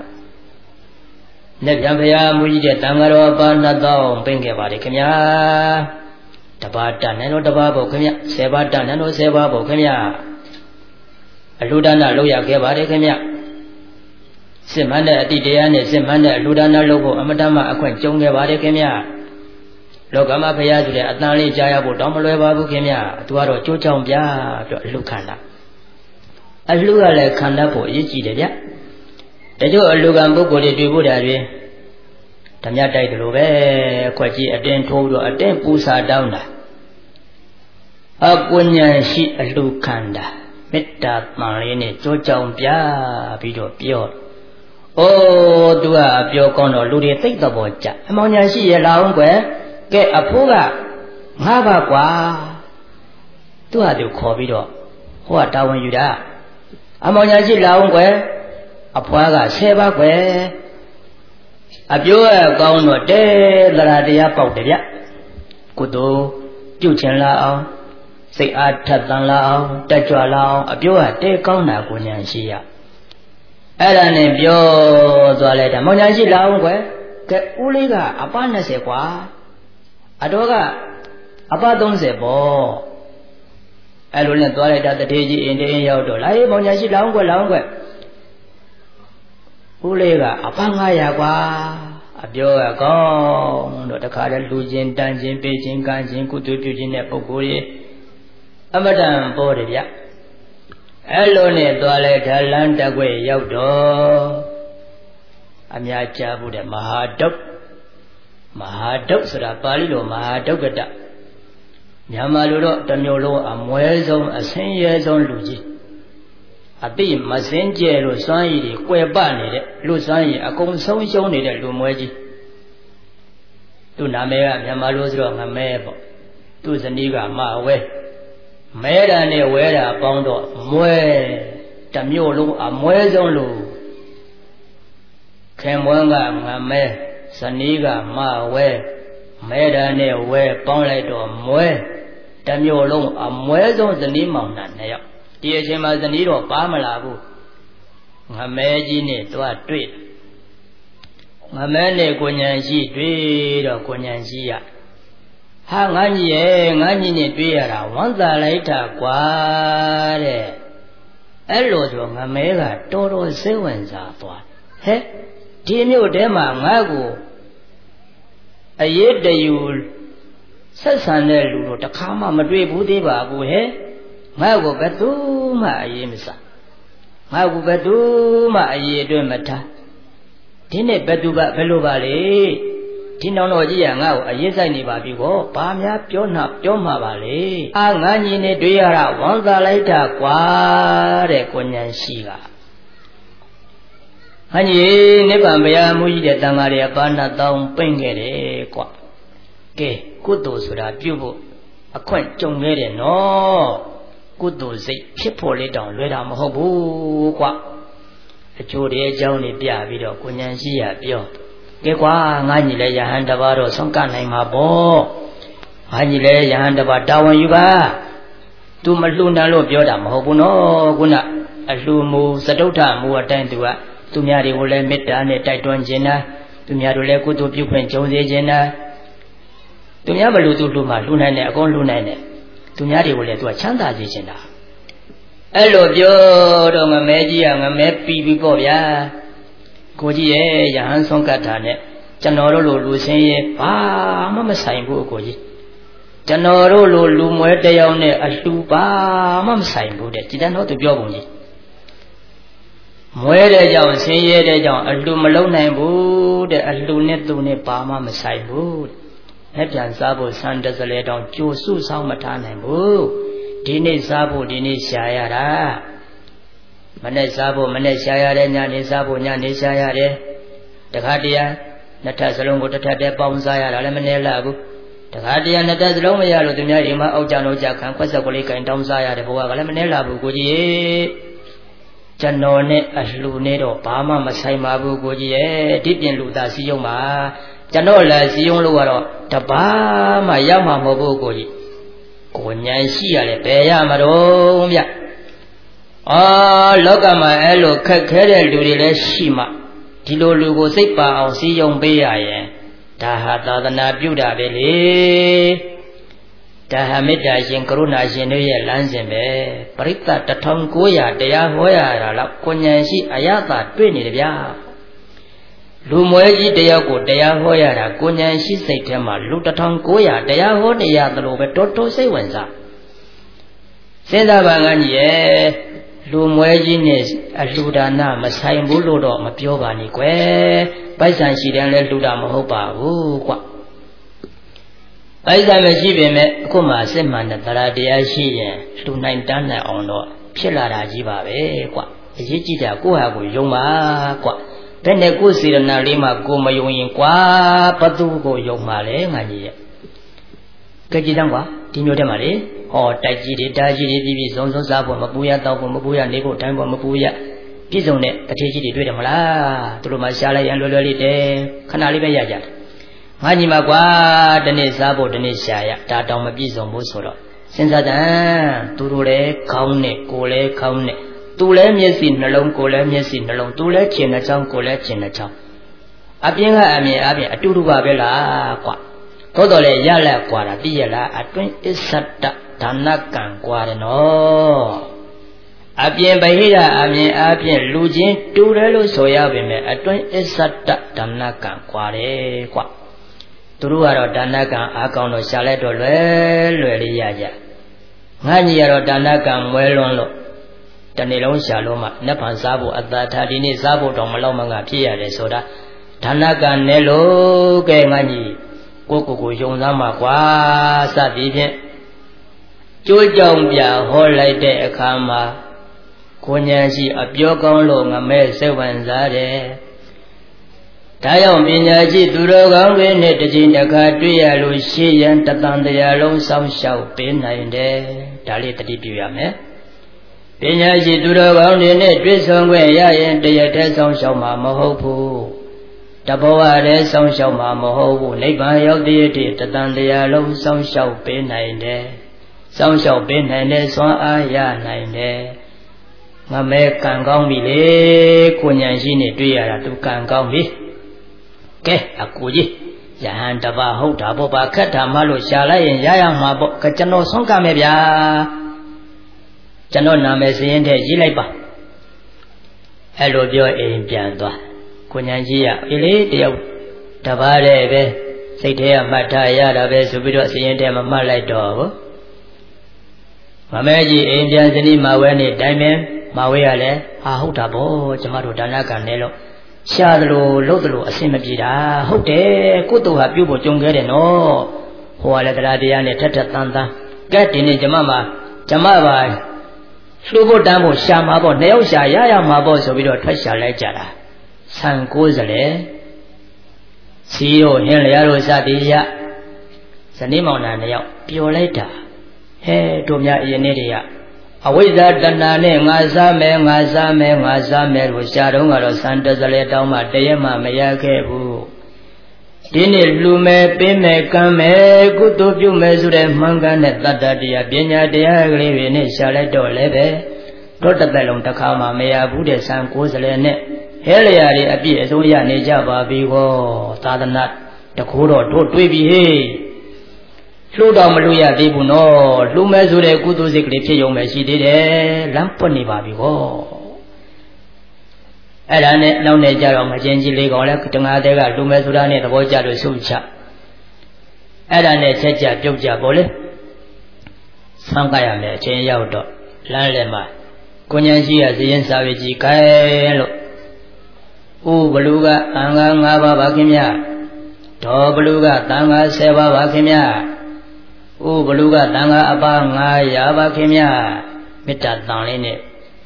နဲ့ပြန်ဖရာမူကြီးတဲ့တန်ဃာတော်ပါ2000ပင်ခဲ့ပါလေခင်ဗျာတပါးတန်နဲ့တော့တပါးပေါ့ခင်ဗျာ10ပါးတန်နဲ့တော့10ပါးပေါ့ခင်ဗျာအလှူဒါနလုပ်ရခဲ့ပါတယ်ခင်ဗျာစစ်မှန်တဲ့အတိတရားနဲ့စစ်မှန်တဲ့အလှူဒါနလုပ်ဖို့အမတမအခွင့်ကြုံခဲ့ပါတယ်ခင်ဗျာလောကမှာဖရာဆိုတဲ့အတန်လေးကြားရဖို့တောင်းမလွယ်ပါဘူးခင်ဗျာသူကတော့ကြိုးချောင်းပြပြီးတော့အလှူခန္ဓာအလှူကလည်းခန္ဓာဖို့အရေးကြီးတယ်ဗျတချို့အလှူကံပုဂ္ဂိုလ်တွေတွေ့ဖို့တာတွေဓမြတိုက်တယ်လို့ပဲအခွက်ကြီးအတင်းထိုးပြီးတော့အတင်းပူစာတောင်းတာအကုဉ္ဉဏ်ရှိအလှူခန္ဓာမေတ္တာတန်လေးနဲ့ကြိုးချောင်းပြပြီးတော့ပြောအိုးသူကပြောကောင်းတော့လူတွေသိတဲ့ဘောကြအမောင်ညာရှိရလာအောင်ကွယ်ကဲအဖိုးက5ပါးကွာသူကသူခေါ်ပြီးတော့ဟိုကတာဝန်ယူတာအမောင်ညာရှိလာအောင်ကွယ်အဖွားက10ပါးကွယ်အပြိုးကကောင်းတော့တဲသရတရားပေါက်တယ်ဗျကုသိုလ်ပြုချင်လာအောင်စိတ်အားထက်သန်လာအောင်တက်ကြွလာအောင်အပြိုးကတဲကောင်းတာကိုညာရှိရအဲ့ဒါနဲ့ပြောသွားလိုက်တာမောင်ညာရှိလာအောင်ကွယ်ကဲဦးလေးကအပ20ကွာအတော်ကအပ30ပေါ့အဲ့လိုနဲ့သွားလိုက်တာတထေးကြီးအင်းတင်းရောက်တော့လာရေးမောင်ညာရှိလာအောင်ကွယ်လာအောင်ကွယ်ဦးလေးကအပ900ကွာအပြောကကောင်းတော့တခါတည်းလူချင်းတန်ချင်းပေးချင်းကမ်းချင်းကုသိုလ်ပြုချင်းတဲ့ပုဂ္ဂိုလ်ကြီးအမတန်ပေါ်တယ်ဗျအဲ့လိုနဲ့သွားလိုက်တာလမ်းတက်ွယ်ရောက်တော့အများကြားဘူးတဲ့မဟာဒုက္ခဆိုတာပါဠိလိုမဟာဒုက္ကတမြန်မာလိုတော့တစ်မျိုးလုံးအမွဲဆုံးအဆင်းရဲဆုံးလူကြီးအတိမစင်းကျဲလို့စွမ်းရည်တွေကွယ်ပနေတဲ့လူစွမ်းရည်အကုန်ဆုံးရှုံးနေတဲ့လူမွဲကြီးသူ့နာမည်ကမြန်မာလိုဆိုတော့ငမဲပေါ့သူ့ဇနီးကမဝဲမဲတာနဲ့ဝဲတာပေါင်းတော့မွဲတစ်မျိုးလုံးအမွဲဆုံးလူခင်မွန်းကငမဲဇနီးကမဝဲမဲတာနဲ့ဝဲပေါင်းလိုက်တော့မွဲတစ်မျိုးလုံးအမွဲဆုံးဇနီးမောင်နှံ2ယောက်ဒီအချိန်မှာဇနီးတော့ပါမလာဘူးငမဲကြီးနဲ့သွားတွေ့ငမဲနဲ့ကိုဉဏ်ရှိတွေ့တော့ကိုဉဏ်ရှိရဟာငါကြီးရဲ့ငါကြီးနဲ့တွေ့ရတာဝမ်းသာလိုက်တာကွာတဲ့အဲ့လိုဆိုငမဲကတော်တော်စိတ်ဝင်စားသွားဟဲ့ဒီမျိုးတဲမှာငါ့ကိုအရေးတယူဆက်ဆံတဲ့လူတို့တစ်ခါမှမတွေ့ဘူးသေးပါဘူးဟဲ့ငါ့ကိုဘယ်သူမှအရေးမစားငါ့ကိုဘယ်သူမှအရေးအတွင်းမထားဒ Dine Betuba Velubale, Tinono Gianga, a Yesani Babigo, Pamia, Piona, Pioma Valley, Angani Duara, Wanda later, Quare Kunyan Shiga. Hani Nebambia Muji Tangaria Bana down Pengere, Qua. Gay, good those with a pupil. A quaint young lady, no. Good those people lay down, let them hobo. A Judy Johnny Pia Vido, Kunyan Shia Pio. Gequa, Nani hand about some kind of my bo. Hani lay your hand about down you are. To Maluna Lobiodam, Hobuno, Guna, a Lumu, Sadota, who attend to her. To Miari will let me down a Titan Jenna. To Miarule could do Pupen Jose Jenna. To Yamalu to Luma, Lunane, Gon Lunane. To Miari will let to a Chanda Jenna. Hello, Biodom, a Magi and a Mappy before ya. Koji, Yahanson Catane, Janoro Luce, Mamma Saimbu Koji. Janoro Lumueteone, a Stupa, Mamma Saimbu, that didn't know to Biobuni. Muere John, say John, a Lumalone wood, a Lunetune Pama Messiah wood. Nepjan Sabo San does a lead on Josu Saumatan and Boo. Dine Sabo, Dine Shayara. Mane Sabo, Mane Shayare, Nani Sabo, Nani Shayare. The Hadia, Natasalongo Tata Bonzaya, Alemanela. The Hadia Natasalomia, the Narima, Ojano Jack, Quasapolica, and Domzaya, the Boa, Alemanela, Bugoye. Janone, Aslunedo, Pama, Masai Mabu Goye, Dipian Luda Sioma, Janola Sion Luaro, Tabama Yama Mobu Goyi, Kunyan Shia, Peya Maromia. Ah, Logama Elo, Kakere, Lurile Shima, Tilo Lugo Sepa, or Sion Beya, Tahata the Nabuda Bele. Tahamida Jinkaruna Jinuya Lanzimbe, Parita Tatongoya, Dea Hoya, Kunyanshi, Ayata, Twinibia. Lumoji Deago, Dea Hoya, Kunyanshi Satema, Lutatongoya, Dea Hoya, the Lobeto Sewenza. Senda Banganye, Lumoji a Ludana, Masai Buludo, Mapiovani, Paisan Shidan Luda Mahopa, I am a Jibime, Kuma, Seman, Taradia Shi, 2 Dana on Pilara Jiba, Jijita, Goa, Yoma, Penecusi, Narima, Goma, Yoin, Qua, Patugo, Yomale, Mania. Kajidamba, Tino de Mare, or Tajiri, Tajiri, Zonzo Sabo, Mabuya, Mabuya, Nebo, Time Mabuya, Pizone, Tajiri, Duamala, Trumashala, and Lolite, Canaliba. Hanimagua, Dene Sabo, Dene Shaya, Tata Mabizo Musoro. Since that, Turule, Kaune, Kole, Kaune, Tule Mesin alone, Kole Mesin alone, Tule Chinacham, Kole Chinacham. Abinga Ami Abi, a Turuba Bella, Qua. Totole Yala Quara, Biela, a twin is Sata, Tanakan, Quarano. Abien Bahida, Ami Abien, Lujin, Turelo Soya Vime, a twin is Sata, Tanakan, Quare, Qua. Turuaro Danakan, Akano Shaleto, Leliaja. Naniaro Danakan, Welonlo. Danilon Shaloma, Napan Sabu at that Tadini Sabu, Domalomanga Pia de Soda. Tanakan Nelo, Gangani, Kuku Yonama, Qua, Sadivin. Jojambia, Holay de Akama. Kunyansi, a Biogon Long, a Mel Seven Zade. Tayong Binyaji Durogang Winnet in the Kadria Lucy and Tatandria Long Sound Show Pin in there, Tali Tadipiame. Binyaji Durogang in it, Drison Way, and the address on Shoma Mohopu. Taboa Sound Shoma Moho, Neighbor of deity, Tatandria Long Sound Show Pin in there. Sound Show Pin and there, so I in there. Mame Kangong Vile, Kunyanjini Dria to Kangong. Okay, Akuji, Yahandaba, Hotaba, Kata, Malo, Shala, and Yayama, Kachano, Sonka, Mebia Janona Messi, Gileba. Hello, dear Indian. Kunyanjia, Ile, Tabare, Satea, Mataya, Rabe, Subido, Siente, Malay dog. Mamaji, Indians in Maweni, Diamond, Maweale, Ahutabo, Jamaru Danaka, Nelo. ရှာသလိုလှုပ်သလိုအဆင်မပြေတာဟုတ်တယ်ကုသိုလ်ဟာပြုဖို့ကြုံခဲ့တယ်နော်ဟိုကလည်းတရားတရားနဲ့ထက်ထက်တန်တန်ကဲဒီနေ့ကျမပါလှူဖို့တန်းဖို့ရှာမှာပေါ့နှစ်ယောက်ရှာရရမှာပေါ့ဆိုပြီးတော့ထွက်ရှာလိုက်ကြတာဆန်90လေစီတို့ဟင်းလျားတို့စသည်ရဇနီးမောင်နှံနှစ်ယောက်ပျော်လိုက်တာဟဲတို့များအရင်နေ့တွေကအဝိဇ္ဇာတဏ္ဍာနဲ့ငါစားမယ်လို့ရှာတော့ကတော့ဆန်တစလဲတောင်းမှတရက်မှမရခဲ့ဘူးဒီနေ့လှူမယ်ပေးမယ်ကမ်းမယ်ကုသိုလ်ပြုမယ်ဆိုတဲ့မှန်ကန်တဲ့တတ္တတရားပညာတရားကလေးတွေနဲ့ရှာလိုက်တော့လည်းပဲတို့တစ်သက်လုံးတစ်ခါမှမရဘူးတဲ့ဆန်90လဲနဲ့ဟဲလျာတွေအပြည့်အစုံရနေကြပါပြီဟောသာသနာတခိုးတော့တို့တွေးပြီဟေးလှူတော့မလှူရသေးဘူးနော်လှူမယ်ဆိုတဲ့ကုသိုလ်စိတ်ကလေးဖြစ်ရုံပဲရှိသေးတယ်လမ်းပွက်နေပါပြီဟောအဲ့ဒါနဲ့နောက်နေကြတော့မချင်းကြီးလေးကောင်လဲတငါတဲ့ကလှူမယ်ဆိုတာနဲ့သဘောကျလို့ဆုံးချအဲ့ဒါနဲ့ချက်ကြပြုတ်ကြပေါ့လေဆန်းကြရမယ်အချင်းရောက်တော့လမ်းလည်းမှာကိုညာရှိရဇရင်စာဝေကြီးခိုင်းလို့ဥဘလူကအင်္ဂါ5ပါးပါခင်ဗျဒေါ်ဘလူကတန်ခါ10ပါးပါခင်ဗျဥဘလူကတန်ခါအပါ900ပါခင်ဗျမေတ္တာတန်လေးနဲ့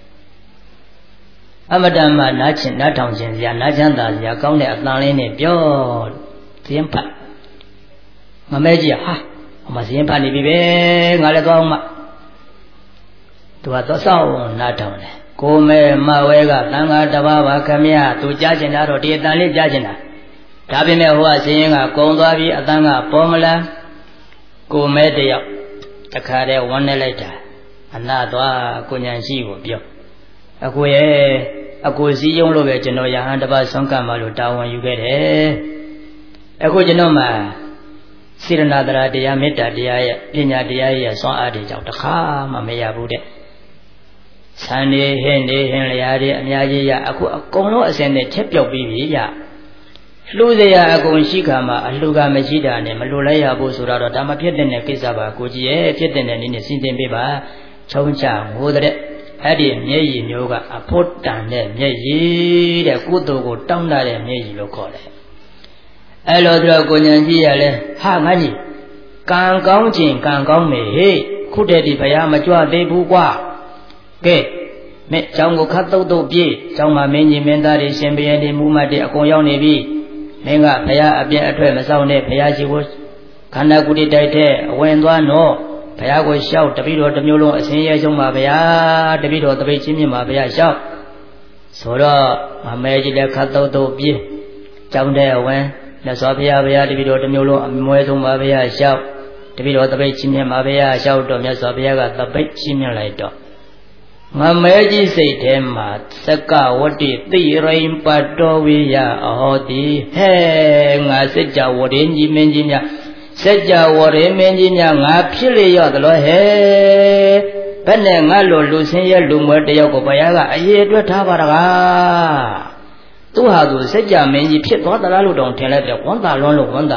အမတန်မှနားထောင်ခြင်းစရာနားချမ်းသာစရာကောင်းတဲ့အတန်လေးနဲ့ပြောဇင်းဖတ်မမဲကြီးဟာအမဇင်းဖတ်နေပြီပဲငါလည်းသွားအောင်မသူကတော့စောင့်နားထောင်တယ်ကိုမဲမဝဲကတန်ခါတစ်ပါးပါခင်ဗျသူကြားကျင်တာတော့ဒီအတန်လေးကြားကျင်တာဒါပေမဲ့ဟိုကဇင်းကကုံသွားပြီးအတန်ကပေါ်မလားကိုမဲတယောက်တခါတည်းဝန်းနေလိုက်တာအနာသွားကိုညာရှိကိုပြောအကိုရဲ့အကိုစည်းရုံးလို့ပဲကျွန်တော်ရဟန်းတစ်ပါးဆုံးကပ်မှလို့တာဝန်ယူခဲ့တယ်အခုကျွန်တော်မှာစေရနာတရားမေတ္တာတရားရဲ့ပညာတရားရဲ့စွမ်းအားတွေကြောင့်တခါမှမရဘူးတဲ့ဆန်နေဟင်းလျာတွေအများကြီးရအခုအကုန်လုံးအစင်နဲ့ချက်ပြောက်ပြီးပြီရလှူစရာအကုန်ရှိခါမှာအလှူကမရှိတာနဲ့မလှူလိုက်ရဘူးဆိုတော့ဒါမဖြစ်တဲ့ကိစ္စပါကိုကြီးရဲ့ဖြစ်တဲ့နည်းနဲ့စီစဉ်ပေးပါချုံချငိုတဲ့အဲ့ဒီမျက်ရည်မျိုးကအဖို့တန်တဲ့မျက်ရည်တဲ့ကုသိုလ်ကိုတောင်းတတဲ့မျက်ရည်လို့ခေါ်တယ်အဲ့လိုတော့ကိုညာကြီးရလဲဟာငါကြီးကံကောင်းခြင်းကံကောင်းမယ်ဟေ့ခုတည်းဒီဘုရားမကြွသေးဘူးကွာကဲမဲ့เจ้าကိုခတ်တုတ်ပြေးเจ้าမှာမင်းကြီးမင်းသားတွေရှင်ဘုရင်တွေမူမတ်တွေအကုန်ရောက်နေပြီမင်းကဘုရားအပြည့်အထွက်မဆောင်နဲ့ဘုရားရှိခိုးခန္ဓာကိုယ်တိုက်တဲ့အဝင်သွားတော့ဘုရားကိုလျှောက်တပိတော်တစ်မျိုးလုံးအစင်းရဲဆုံးပါဗျာတပိတော်တပိတ်ချင်းမြင့်ပါဗျာလျှောက်ဆိုတော့မမဲကြီးလည်းခတ်တုတ်ပြေးကြောင်းတဲ့အဝင်မြတ်စွာဘုရားတပိတော်တစ်မျိုးလုံးအမွဲဆုံးပါဗျာလျှောက်တပိတော်တပိတ်ချင်းမြင့်ပါဗျာလျှောက်တော့မြတ်စွာဘုရားကတပိတ်ချင်းမြင့်လိုက်တော့ငမဲကြီးစိတ်ထဲမှာသက္ကဝတ္တိသိရိန်ပတ္တောဝိယအဟောတိဟဲငါစัจ java ဝရင်းကြီးမင်းကြီးများစัจ java ဝရင်းမင်းကြီးများငါဖြစ်လေရော့သလိုဟဲဘယ်နဲ့ငါလိုလူစင်းရဲ့လူမွဲတယောက်ကိုဘုရားကအရေးအတွက်ထားပါတကားသူဟာသူစัจ java မင်းကြီးဖြစ်သွားသလားလို့တောင်ထင်လိုက်တယ်ဝန်တာလွန်းလို့အဲ့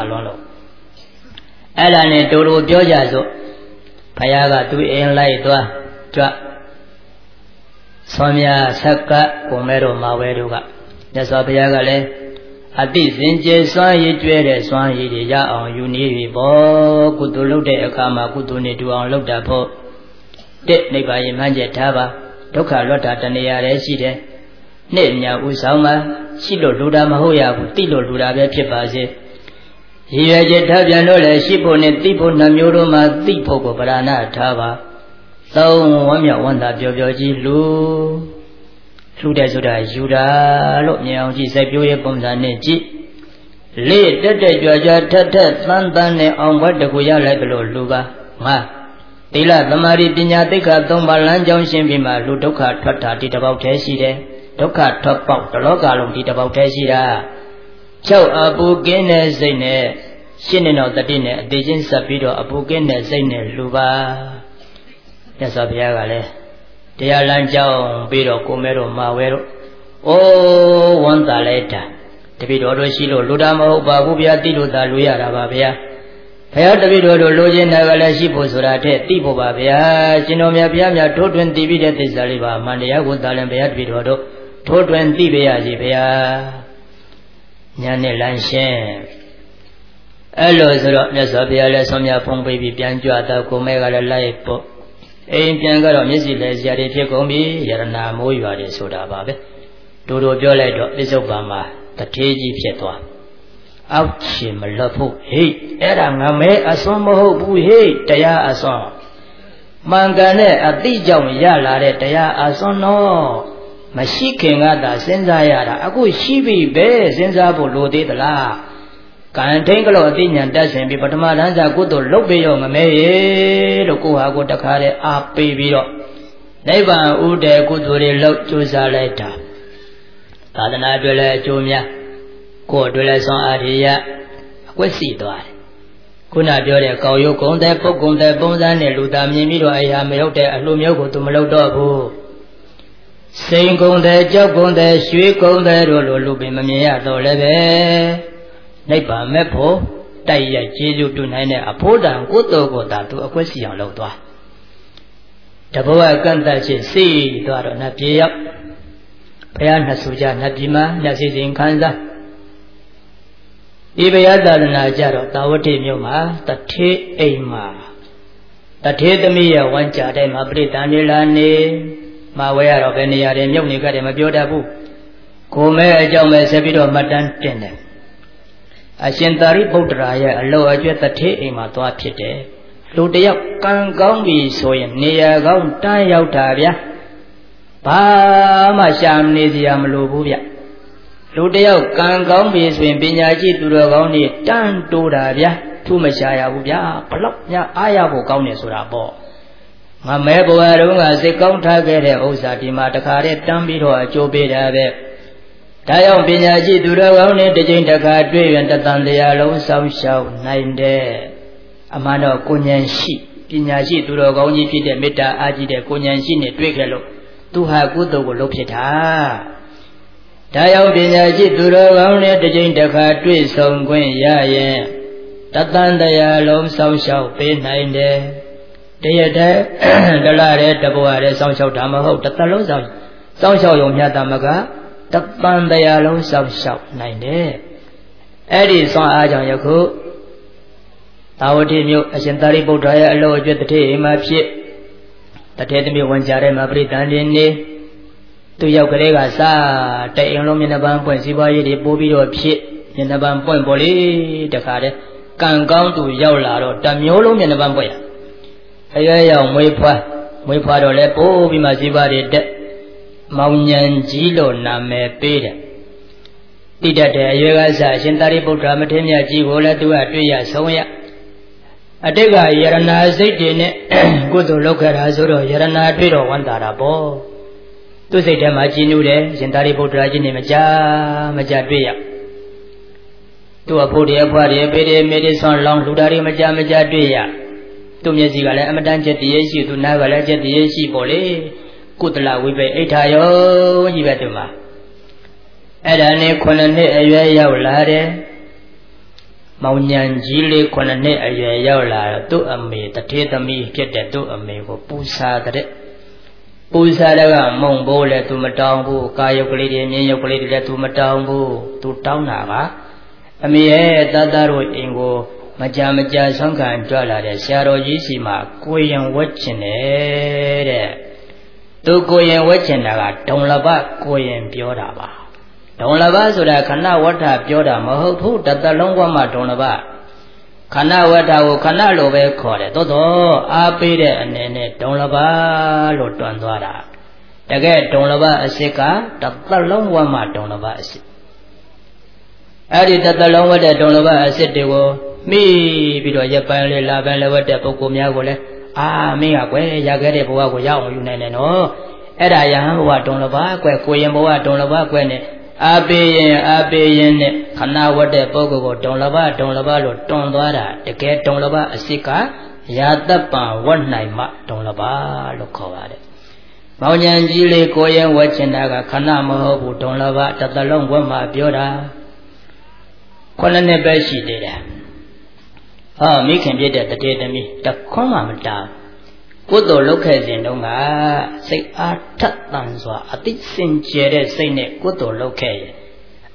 ဒါနဲ့တူတူပြောကြစို့ဘုရားကသူအင်းလိုက်သွားကြွဆွမ်းမြဆက်ကကိုမဲတော်မာဝဲတို့ကမြတ်စွာဘုရားကလည်းအတိစင်ကြယ်စွမ်းရည်ကျွဲတဲ့စွမ်းရည်တွေရအောင်ယူနေပြီပေါ့ကုသိုလ်လုပ်တဲ့အခါမှာကုသိုလ်နဲ့တူအောင်လုပ်တာဖို့တဲ့နိဗ္ဗာန်ရည်မှန်းချက်ထားပါဒုက္ခလွတ်တာတဏှာလည်းရှိတယ်နှစ်မြဥဆောင်မှာရှိလို့လူတာမဟုတ်ရဘူးတိလို့လူတာပဲဖြစ်ပါစေရည်ရွယ်ချက်ထားပြန်လို့လည်းရှိဖို့နဲ့သိဖို့နှမျိုးတို့မှာသိဖို့ကိုပဓာနာထားပါသုံးဝမ်းမြောက်ဝမ်းသာပျော်ပျော်ကြီးလှူတဲ့ဆိုတာယူတာလို့မြင်အောင်ကြည့်စိုက်ပျိုးရဲ့ပုံစံနဲ့ကြည့်လေတက်ကြွကြွထက်သန်းနဲ့အောင်ဘတ်တကူရလိုက်သလိုလူပါငါသီလသမာဓိပညာသိက္ခာ၃ပါးလမ်းကြောင်းရှင်းပြီးမှလူဒုက္ခထွက်တာဒီတစ်ပေါက်တည်းရှိတယ်ဒုက္ခထွက်ပေါက်တလောကလုံးဒီတစ်ပေါက်တည်းရှိတာ၆အပူကင်းတဲ့စိတ်နဲ့ရှင်းနေတော့တတိနဲ့အသေးချင်းဆက်ပြီးတော့အပူကင်းတဲ့စိတ်နဲ့လူပါမြတ်စွာဘုရားကလည်းတရားလမ်းကြောင်းပြီးတော့ကိုမဲတို့မာဝဲတို့အိုးဝမ်းသာလိုက်တာတပိတော်တို့ရှိလို့လူတာမဟုတ်ပါဘူးဗျာတိလို့သာလူရတာပါဗျာဘုရားတပိတော်တို့လိုချင်တယ်ကလည်းရှိဖို့ဆိုတာတဲ့တိဖို့ပါဗျာရှင်တော်မြတ်ဘုရားများထိုးထွင်းသိပြီးတဲ့သစ္စာလေးပါအမှန်တရားကိုသာလင်ဘုရားတပိတော်တို့ထိုးထွင်းသိပါရစီဗျာညာနဲ့လမ်းရှင်းအဲ့လိုဆိုတော့မြတ်စွာဘုရားလည်းဆုံးမြဖုံးပေးပြီးပြန်ကြွတော့ကိုမဲကလည်းလိုက်ပေါ့အိမ်ပြန်ကတော့မျက်စိလဲစရာတွေဖြစ်ကုန်ပြီယရနာမိုးရွာတွေဆိုတာပါပဲတို့ပြောလိုက်တော့ပြစ္ဆုတ်ပံမှာတထေးကြီးဖြစ်သွားအောက်ချင်မလွတ်ဖို့ဟိတ်အဲ့ဒါငါမဲအစွန်းမဟုတ်ဘူးဟိတ်တရားအစွန်းမှန်ကန်တဲ့အတိကြောင့်ရလာတဲ့တရားအစွန်းတော့မရှိခင်ကသာစဉ်းစားရတာအခုရှိပြီပဲစဉ်းစားဖို့လိုသေးသလားကံထိန်ကလို့အသိဉာဏ်တက်ဆင်ပြီးပထမတန်းစာကုသိုလ်လုပ်ပြီးရောငမဲရေလို့ကိုဟာကိုတခါတည်းအားပေးပြီးတော့နိဗ္ဗာန်ဥဒေကုသိုလ်တွေလုပ်ကြိုးစားလိုက်တာသာသနာအတွက်လည်းအကျိုးများကိုယ်အတွက်လည်းဆွမ်းအားရအကွက်စီသွားတယ်ခုနပြောတဲ့ကောက်ရုပ်ဂုံတဲ့ပုတ်ဂုံတဲ့ပုံစံနဲ့လူသားမြင်ပြီးတော့အရာမရောက်တဲ့အလှမျိုးကိုသူမလုပ်တော့ဘူးစိန်ဂုံတဲ့ကြောက်ဂုံတဲ့ရွှေဂုံတဲ့တို့လိုလူပင်မမြင်ရတော့လည်းပဲနိဗ္ဗာန်မဲ့ဖို့တိုက်ရိုက်ကျေးဇူးပြုနိုင်တဲ့အဖို့တန်ကုသိုလ်ကိုသာသူအကွက်စီအောင်လုပ်သွားတဘဝကန့်တတ်ခြင်းစိတ်သွားတော့နတ်ပြေရောက်ဘုရားနှစ်ဆူကြနတ်ပြည်မှာညစီစဉ်ခန်းစားဒီဘုရားသာသနာကြတော့တာဝတိမြို့မှာတထေးအိမ်မှာတထေးသမီးရဲ့ဝမ်းကြတဲ့မှာပြိတ္တန်နေလာနေမှာဝဲရတော့ဘယ်နေရာတွေမြုပ်နေကြတယ်မပြောတတ်ဘူးကိုမဲအကြောင်းပဲဆက်ပြီးတော့မှတ်တမ်းတင်တယ်အရှင်သာရိပုတ္တရာရဲ့အလောအကျွတ်တထေးအိမ်မှာသွားဖြစ်တယ်လူတယောက်ကံကောင်းပြီဆိုရင်နေရာကောင်းတန်းရောက်တာဗျာဘာမှရှာမနေစရာမလိုဘူးဗျလူတယောက်ကံကောင်းပြီဆိုရင်ပညာရှိသူတော်ကောင်းတွေတန်းတိုးတာဗျာသူ့မရှာရဘူးဗျာဘလောက်များအားရဖို့ကောင်းတယ်ဆိုတာပေါ့ငါမဲဘဝတုန်းကစိတ်ကောင်းထားခဲ့တဲ့ဥစ္စာဒီမှာတခါတည်းတန်းပြီးတော့အကျိုးပေးတာပဲဒါကြောင့်ပညာရှိသူတော်ကောင်းတွေတစ်ချိန်တစ်ခါတွေ့ရင်တသံတရားလုံးစောင့်ရှောက်နိုင်တဲ့အမှန်တော့ကိုဉဏ်ရှိပညာရှိသူတော်ကောင်းကြီးဖြစ်တဲ့မေတ္တာအားကြီးတဲ့ကိုဉဏ်ရှိနဲ့တွေ့ခဲ့လို့သူဟာကုသိုလ်ကိုလုပ်ဖြစ်တာဒါရောက်ပညာရှိသူတော်ကောင်းနဲ့တစ်ချိန်တစ်ခါတွေ့ဆုံခွင့်ရရင်တသံတရားလုံးစောင့်ရှောက်ပေးနိုင်တယ်တရတဲ့ဒလတဲ့တဘဝတဲ့စောင့်ရှောက်တာမဟုတ်တစ်သလုံးစောင့်ရှောက်ရုံမြတ်တာမကတပံတရားလုံးစောင့်ရှောက်နိုင်တယ်အဲ့ဒီဆွမ်းအားကြောင့်ယခုသာဝတိမြို့အရှင်သာရိပုတ္တရာရဲ့အလောအကျွတ်တထေးအိမ်မှာဖြစ်တထေးသမီးဝန်ကြတဲ့မှာပြိတ္တန်နေနေသူရောက်ကလေးကစားတဲ့အိမ်လုံးမျက်နှာပန်းပွင့်စီးပွားရေးတွေပိုးပြီးတော့ဖြစ်မျက်နှာပန်းပွင့်ပေါ်လေတခါတည်းကံကောင်းသူရောက်လာတော့တမျိုးလုံးမျက်နှာပန်းပွင့်ရအရွယ်ရောက်မွေးဖွားတော့လဲပိုးပြီးမှစီးပွားတွေတက်မောင်ဉဏ်ကြီးလို့နာမည်ပေးတယ်တိတတ်တဲ့အရွယ်ကစားအရှင်သာရိပုတ္တရာမထေရမြတ်ကြီးကိုလည်းသူကတွေ့ရဆုံးရအတိတ်ကယရနာစိတ်တွေနဲ့ကုသိုလ်လုပ်ခဲ့တာဆိုတော့ယရနာတွေ့တော့ဝမ်းသာတာပေါ့သူစိတ်ထဲမှာကြည်နူးတယ်ရှင်သာရိပုတ္တရာကြီးနဲ့မကြတွေ့ရသူအဖို့တွေအဖွားတွေပေတွေမေတွေဆွမ်းလောင်းလူသားတွေမကြတွေ့ရသူမျက်စိကလည်းအမတန်ချက်တည်းရှိသူနားကလည်းချက်တည်းရှိပေါ့လေကုသလဝိပေအိဋ္ဌာယောကြီးပဲသူမှာအဲ့ဒါနဲ့9နှစ်အရွယ်ရောက်လာတယ်မောင်ဉဏ်ကြီးလေး9နှစ်အရွယ်ရောက်လာတော့သူ့အမေတထေးသမီးဖြစ်တဲ့သူ့အမေကိုပူဇာတဲ့ပူဇာတဲ့ကမုံဘိုးလည်းသူမတောင်းဘူးကာယုတ်ကလေးတွေမြင်းယုတ်ကလေးတွေလည်းသူမတောင်းဘူးသူတောင်းတာကအမေရဲ့တသားတို့အိမ်ကိုမကြဆွမ်းခံကြွလာတဲ့ဆရာတော်ကြီးစီမှာကိုရင်ဝတ်ချင်တယ်တဲ့သူကိုရင်ဝတ်ချင်တာကဒုံလဘကိုရင်ပြောတာပါဒုံလဘဆိုတာခဏဝဋ္ဌပြောတာမဟုတ်ဘူးတသက်လုံးကမှဒုံလဘခဏဝဋ္ဌကိုခဏလိုပဲခေါ်တယ်သို့တော့အားပေးတဲ့အနေနဲ့ဒုံလဘလို့တွန်သွားတာတကယ်ဒုံလဘအစစ်ကတသက်လုံးဝမှဒုံလဘအစစ်အဲ့ဒီတသက်လုံးဝတဲ့ဒုံလဘအစစ်တွေကိုမိပြီးတော့ရပိုင်းလေးလာပိုင်းလေးဝတ်တဲ့ပုဂ္ဂိုလ်များကိုလည်းမင်းကကွယ်ရခဲ့တဲ့ဘဝကိုရအောင်ယူနိုင်တယ်နော်အဲ့ဒါယဟန်ဘဝဒုံလဘကွယ်ကိုရင်ဘဝဒုံလဘကွယ်နဲ့အားပေးရင်နဲ့ခဏဝတ်တဲ့ပုဂ္ဂိုလ်ကိုဒုံလဘလို့တွန်သွားတာတကယ်ဒုံလဘအစစ်ကရာတပံဝတ်နိုင်မှဒုံလဘလို့ခေါ်ပါတယ်မောင်ဉဏ်ကြီးလေးကိုရင်ဝတ်ချင်တာကခဏမဟုတ်ဘူးဒုံလဘတသက်လုံးဝတ်မှပြောတာ9နှစ်ပဲရှိသေးတယ်မိခင်ပြည့်တဲ့တထေးသမီးတခွန်းမှမတားကုသိုလ်လုပ်ခဲ့စဉ်တုန်းကစိတ်အားထက်သန်စွာအသိစင်ကြယ်တဲ့စိတ်နဲ့ကုသိုလ်လုပ်ခဲ့ရင်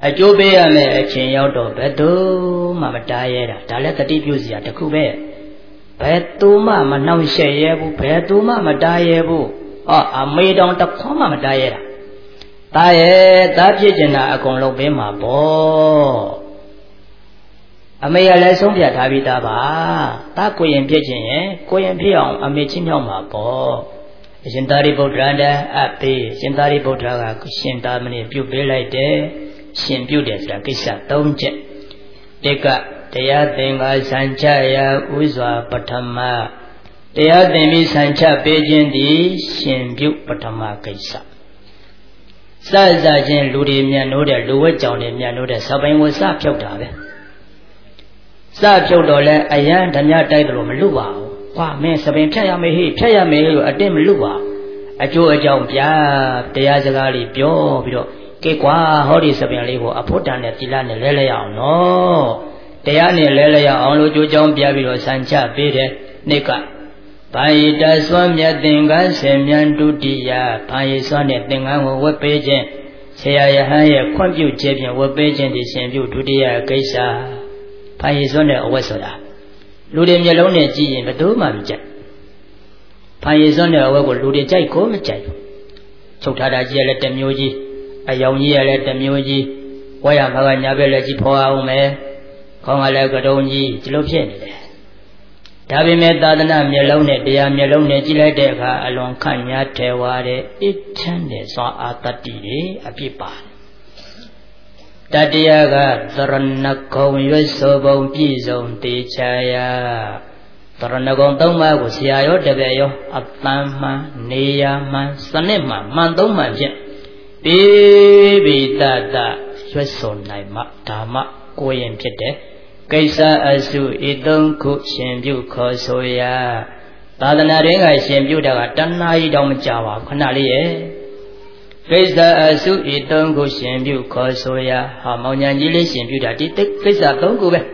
အကျိုးပေးရမယ်အချိန်ရောက်တော့ဘယ်သူမှမတားရဲတာဒါလည်းတတိပြုစရာတစ်ခုပဲဘယ်သူမှမနှောင့်ယှက်ရဲဘူးဘယ်သူမှမတားရဲဘူးအမေတောင်တစ်ခွန်းမှမတားရဲတာတားရဲ့တားဖြစ်ကျင်တာအကုန်လုံးပေးမှာပေါ့အမေကလည်းဆုံးဖြတ်ထားပြီးသားပါတားကိုရင်ဖြစ်ခြင်းရဲ့ကိုရင်ဖြစ်အောင်အမေချင်းမြောက်မှာပေါ့အရှင်သာရိပုတ္တရာတဲ့အပေးရှင်သာရိပုတ္တရာကရှင်သာမဏေပြုပေးလိုက်တယ်ရှင်ပြုတယ်ဆိုတာကိစ္စ၃ချက်တစ်ကတရားသင်္ကာစံချရာဥစွာပထမတရားသင်ပြီးစံချပေးခြင်းသည်ရှင်ပြုပထမကိစ္စစစချင်းလူတွေမြတ်နိုးတဲ့လူဝက်ကြောင်တွေမြတ်နိုးတဲ့စပိုင်ကိုစဖြုတ်တာပဲစဖြုတ်တော့လဲအယံဓမြတိုက်တယ်လို့မလွတ်ပါဘူး။ဟာမင်းစပင်ဖြတ်ရမယ်ဟိဖြတ်ရမယ်လို့အတင်းမလွတ်ပါအကျိုးအကြောင်းပြတရားစကားလေးပြောပြီးတော့ကဲကွာဟောဒီစပင်လေးကိုအဖို့တန်နဲ့တိလနဲ့လဲလဲရအောင်နော်တရားနဲ့လဲလဲရအောင်လို့ကြိုးကြောင်းပြပြီးတော့စံချပေးတယ်နေ့ကဘာယိတစွမ်းမြတ်သင်္ကန်းဆေမြန်ဒုတိယဘာယိစွမ်းတဲ့သင်္ကန်းကိုဝတ်ပေးခြင်းဆရာယဟန်ရဲ့ခွင့်ပြုခြင်းဖြင့်ဝတ်ပေးခြင်းဒီရှင်ပြုဒုတိယကိစ္စဘာယိစွမ်းတဲ့အဝတ်ဆိုတာလူတွေမျက်လုံးနဲ့ကြည့်ရင်ဘယ်သူမှမကြိုက်ဘာယိစွမ်းတဲ့အဝတ်ကိုလူတွေကြိုက်ကိုမကြိုက်ဘူးချုပ်ထားတာကြီးရလဲတစ်မျိုးကြီးအယောင်ကြီးရလဲတစ်မျိုးကြီးဝါရမကညာဘက်လည်းကြီးဖော်အောင်မယ်ခေါင်းကလည်းကတုံးကြီးဒီလိုဖြစ်နေတယ်ဒါပေမဲ့သာသနာမျက်လုံးနဲ့တရားမျက်လုံးနဲ့ကြည့်လိုက်တဲ့အခါအလွန်ခန့်ညားထဲဝါတဲ့အစ်ချမ်းတဲ့စွာအာတတ္တိတွေအပြစ်ပါတတရားကသရဏဂုံရွတ်ဆိုပုံပြည့်စုံတေချာယသရဏဂုံ၃ပါးကိုဆရာရောတပည့်ရောအတန်မှန်နေရမှန်စနစ်မှန်မှန်၃မှန်ဖြင့်ပိပိတတရွတ်ဆိုနိုင်မှဓမ္မကိုရင်ဖြစ်တဲ့ကိစ္စအစုဤ၃ခုရှင်ပြုခေါ်ဆိုရာသာသနာ့တွင်ကရှင်ပြုတာကတဏှာကြီးတောင်မကြပါဘူးခဏလေးရဲ့ကိစ္စအစုဤ၃ခုရှင်ပြုခေါ်ဆိုရာဟာမောင်ညာကြီးလေးရှင်ပြုတာဒီကိစ္စ၃ခုပဲ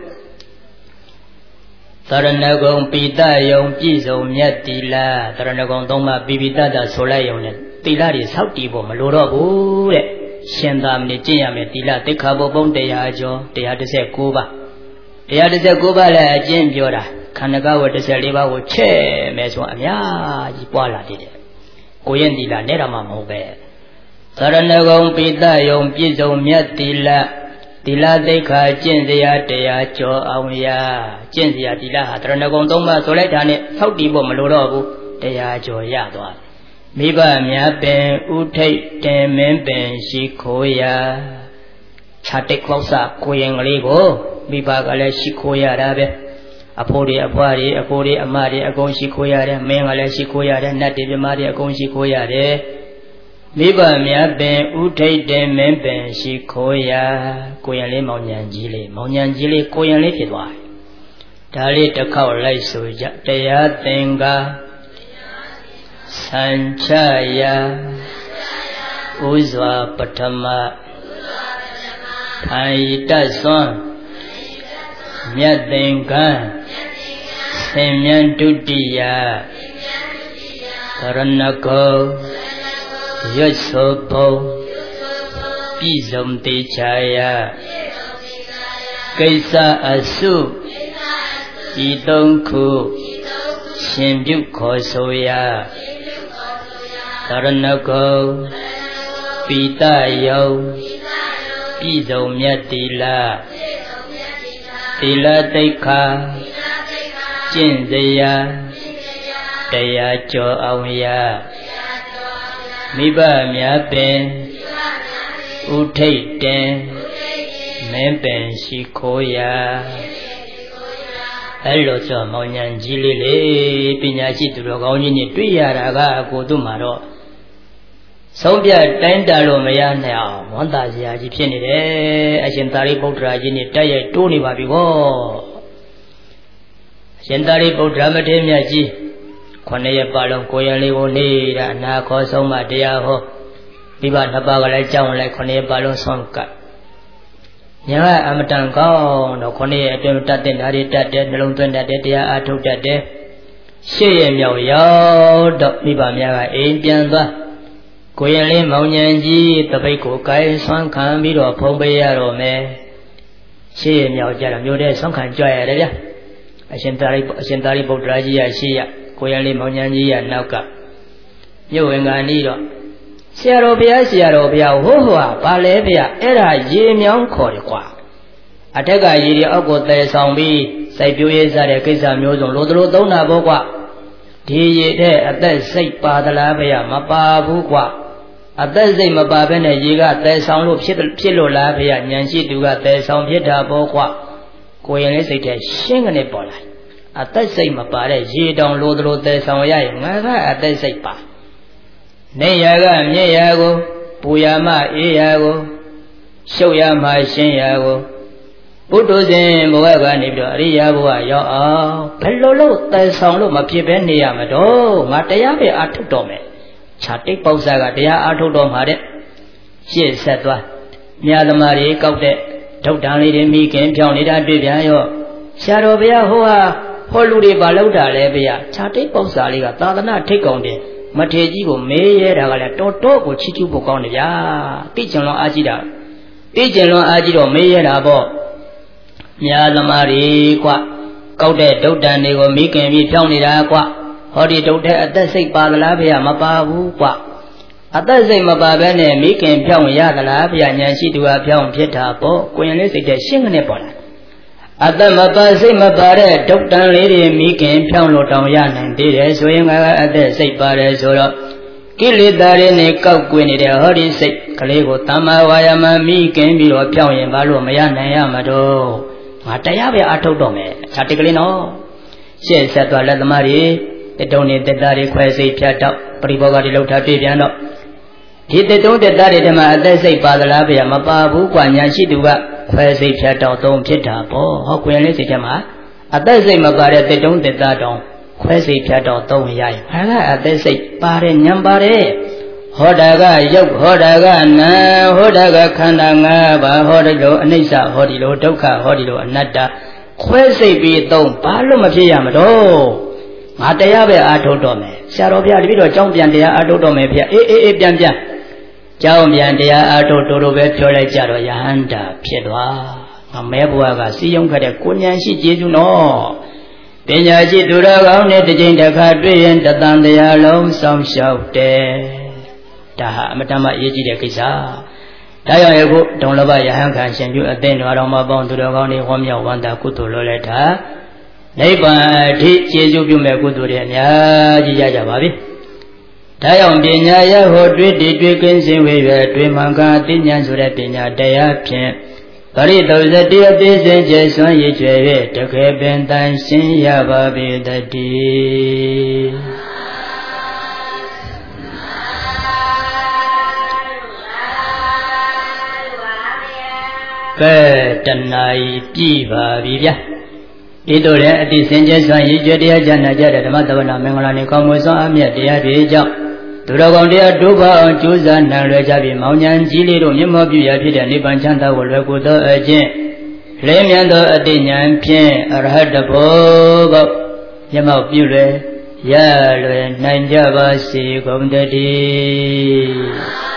သရဏဂုံပိတယုံပြည့်စုံမြတ်တိလသရဏဂုံ၃ပါးပိပိတတဆိုလိုက်ယုံနဲ့တိလတွေဆောက်တည်ဖို့မလိုတော့ဘူးတဲ့ရှင်သာမဏေကျင့်ရမယ်တိလသိက္ခာပုဒ်ပုံ100ကျော်119ပါး119ပါးလည်းအကျင့်ပြောတာခန္ဓကဝ14ပါးကိုချဲ့မယ်ဆိုအများကြီးပွားလာတယ်ကိုရင်တိလနဲ့တော့မှမဟုတ်ပဲသရဏဂုံပိတယုံပြည့်စုံမြတ်တိလတိလသိက္ခာကျင့်စရာတရားကျော်အောင်ရကျင့်စရာတိလဟာသရဏဂုံ၃ပါးဆိုလိုက်တာနဲ့ဆောက်တည်ဖို့မလိုတော့ဘူးတရားကျော်ရသွားတယ်မိဘများပင်ဥထိတ်တင်မင်းပင်ရှိခိုးရာခြာတိတ်ကောက်စကိုရင်ကလေးကိုမိဘကလည်းရှိခိုးရတာပဲအဖိုးတွေအဖွားတွေအကိုတွေအမတွေအကုန်ရှိခိုးရတယ်မင်းကလည်းရှိခိုးရတယ်နတ်တွေပြမတွေအကုန်ရှိခိုးရတယ်မိဘများပင်ဥထိတ်တင်မင်းပင်ရှိခိုးရာကိုရင်လေးမောင်ညံကြီးလေးကိုရင်လေးဖြစ်သွားတယ်ဒါလေးတစ်ခေါက်လိုက်ဆိုကြတရားသင်္ကာစံချရာဥစွာပထမထိုင်တတ်စွမ်းမြတ်သင်္ကန်းဆင်မြန်းဒုတိယကရဏဂုံရွတ်ဆိုပုံပြည့်စုံတေချာယကိစ္စအစုဤ၃ခုရှင်ပြုခေါ်ဆိုရာသရဏဂုံပိတယုံပြည့်စုံမြတ်တိလတိလသိက္ခာကျင့်စရာတရားကျော်အောင်ရမိဘများပင်ဥထိတ်တင်မင်းပင်ရှိခိုးရာအဲ့လိုဆိုမောင်ညာကြီးလေးလေပညာရှိသူတော်ကောင်းကြီးနဲ့တွေ့ရတာကကိုသူ့မှာတော့ဆုံးဖြတ်တိုင်းတာလို့မရနိုင်အောင်ဝန်တာစရာကြီးဖြစ်နေတယ်အရှင်သာရိပုတ္တရာကြီးနဲ့တိုက်ရိုက်တိုးနေပါပြီကောအရှင်သာရိပုတ္တရာမထေရမြတ်ကြီး9ရက်ပါလုံးကိုရင်လေးကိုနေတာအနာခေါ်ဆုံးမတရားဟောမိဘနှစ်ပါးကလည်းကြောင်းလိုက်9ရက်ပါလုံးဆုံးကပ်ညာအမတန်ကောင်းတော့9ရက်အတွင်းတတ်တဲ့ဓာတ်တွေတတ်တယ်နှလုံးသွင်းတတ်တယ်တရားအားထုတ်တတ်တယ်10ရက်မြောက်ရောက်တော့မိဘများကအိမ်ပြန်သွားကိုရင်လေးမောင်ညံကြီးတပိတ်ကိုကိုင်းဆွမ်းခံပြီးတော့ဖုံးပေးရတော့မယ်ရှေ့ရမြောက်ကြတော့မြို့ထဲဆွမ်းခံကြွရတယ်ဗျအရှင်သာရိပုတ္တရာကြီးရရှေ့ရကိုရင်လေးမောင်ညံကြီးရနောက်ကမြို့ဝင်ကန်ဤတော့ဆရာတော်ဘုရားဟိုးဟွာဘာလဲဗျအဲ့ဒါရေမြောင်းခေါ်တယ်ကွာအထက်ကရေတွေအောက်ကိုတည်ဆောင်ပြီးစိုက်ပျိုးရေးစားတဲ့ကိစ္စမျိုးစုံလိုသလိုသုံးတာပေါ့ကွာဒီရေတဲ့အသက်စိတ်ပါသလားဗျမပါဘူးကွာအသက်စိတ်မပါဘဲနဲ့ရေကတည်ဆောင်လို့ဖြစ်လို့လားဗျဉာဏ်ရှိသူကတည်ဆောင်ဖြစ်တာပေါ့ကွာကိုရင်လေးစိတ်ထဲရှင်းကနေပေါ်လာအသက်စိတ်မပါတဲ့ရေတောင်လိုသလိုတည်ဆောင်ရရင်ငါကအသက်စိတ်ပါနေရကမြင့်ရကိုပူရမအေးရကိုရှုပ်ရမှရှင်းရကိုဘုဒ္ဓဇင်ဘဝကနေပြီးတော့အရိယာဘဝရောက်အောင်ဘယ်လိုလုပ်တည်ဆောင်လို့မဖြစ်ဘဲနေရမတော့ငါတရားပဲအထုတ်တော်မယ်ခြာတိတ်ပေါက်စားကတရားအထုတ်တော်မှာတဲ့ရှေ့ဆက်သွားမြတ်သမားတွေကောက်တဲ့ဒုတ်တန်လေးတွေမိခင်ဖြောင်းနေတာတွေ့ပြန်ရောဆရာတော်ဘုရားဟောလူတွေဘာလုပ်တာလဲဗျာခြာတိတ်ပေါက်စားလေးကသာသနာထိတ်ကောင်တယ်မထေကြီးကိုမေးရတာကလည်းတော်တော်ကိုချီးကျူးဖို့ကောင်းတယ်ဗျာသိကျင်လွန်အားကြီးတာသိကျင်လွန်အားကြီးတော့မေးရတာပေါ့မြာသမားတွေကွကောက်တဲ့ဒုတ်တန်တွေကိုမိခင်ပြီးဖြောင်းနေတာကွဟောဒီဒုတ်တဲ့အသက်စိတ်ပါသလားဗျာမပါဘူးကွအသက်စိတ်မပါဘဲနဲ့မိခင်ဖြောင်းရသလားဗျာဉာဏ်ရှိသူကဖြောင်းဖြစ်တာပေါ့ကိုရင်လေးစိတ်တဲ့ရှင်းကနေပေါ်လာအသက်မပါစိတ်မပါတဲ့ဒုတ်တန်လေးတွေမိခင်ဖြောင်းလို့တောင်ရနိုင်သေးတယ်ဆိုရင်ကအသက်စိတ်ပါတယ်ဆိုတော့ကိလေသာတွေနဲ့ကောက်ကွင်းနေတဲ့ဟောဒီစိတ်ကလေးကိုတမ္မာဝါယာမမိခင်ပြီးတော့ဖြောင်းရင်ဘာလို့မရနိုင်ရမှာတော့ငါတရားပဲအထုတ်တော့မယ်ခြာတိတ်ကလေးနော်ရှေ့ဆက်သွားလက်သမားတွေတတုံနေတက်သားတွေခွဲစိတ်ဖြတ်တော့ပရိဘောဂတွေလှုပ်ထားပြပြန်တော့ဒီတတုံတက်သားတွေတမှာအသက်စိတ်ပါသလားဗျာမပါဘူးကွာညာရှိသူကခွဲစိတ်ဖြတ်တော့သုံးဖြစ်တာပေါ့ဟောကွင်လေးစိတ်ထဲမှာအသက်စိတ်မပါတဲ့တတုံတက်သားတောင်ခွဲစိတ်ဖြတ်တော့သုံးရရင်ဟာကအသက်စိတ်ပါတဲ့ဉာဏ်ပါတဲ့ဟောတာကရုပ်ဟောတာကနာဟောတာကခန္ဓာ၅ပါးဟောဒီလိုအနိစ္စဟောဒီလိုဒုက္ခဟောဒီလိုအနတ္တခွဲစိတ်ပြီးသုံးဘာလို့မဖြစ်ရမတော့ငါတရားပဲအားထုတ်တော့မယ်ဆရာတော်ဘုရားတပည့်တော်ကြောင်းပြန်တရားအားထုတ်တော့မယ်ဗျအေးပြန်ကြောင်းပြန်တရားအားထုတ်တို့ပဲပြောလိုက်ကြတော့ယဟန္တာဖြစ်သွားငါမဲဘုရားကစီယုံခဲ့တဲ့ကိုဉာဏ်ရှိကျေးဇူးနော်ပညာရှိသူတော်ကောင်းနဲ့တစ်ချိန်တစ်ခါတွေ့ရင်တသံတရားလုံးစောင့်ရှောက်တယ်ဒါဟာအမတမအရေးကြီးတဲ့ကိစ္စဒါကြောင့်ယခုဒုံလဘယဟန်ခံရှင်ပြုအသိတော်မှာပေါင်းသူတော်ကောင်းတွေဟောမြောက်ဝန္တာကုသိုလ်လိုလက်တာနိဗ္ဗာန်အထိကျေးဇူးပြုမဲ့ကုသိုလ်တွေအများကြီးရကြပါပြီဒါကြောင့်ပညာရဟောတွေ့တည်တွေ့ကင်းစင်ဝေရတွေ့မှန်ကအသိဉာဏ်ဆိုတဲ့ပညာတရားဖြင့်ပရိသုဇတိအသေးစိတ်ကျစွမ်းရည်ကျွဲ၍တကယ်ပင်တန်ရှင်းရပါပေတည်းကဲတဏှာကြီးပြည့်ပါပြီဗျာဒီတို့လည်းအတိစင်ကျစွမ်းရည်ကျွဲတရားကျမ်းနာကြတဲ့ဓမ္မသဝနာမင်္ဂလာနေကောင်းမွန်စွာအမြတ်တရားတွေကြောင့်သူတော်ကောင်းတရားဒုက္ခအောင်ကြိုးစားနိုင်လွယ်ကြပြီးမောင်ဉဏ်ကြီးလေးတို့မျက်မှောက်ပြုရာဖြစ်တဲ့နိဗ္ဗာန်ချမ်းသာကိုလွယ်ကူသောအကျင့်လေးမြတ်သောအတိဉာဏ်ဖြင့်အရဟတဘောပေါမျက်မှောက်ပြုလွယ်ရလွယ်နိုင်ကြပါစေကုန်တည်း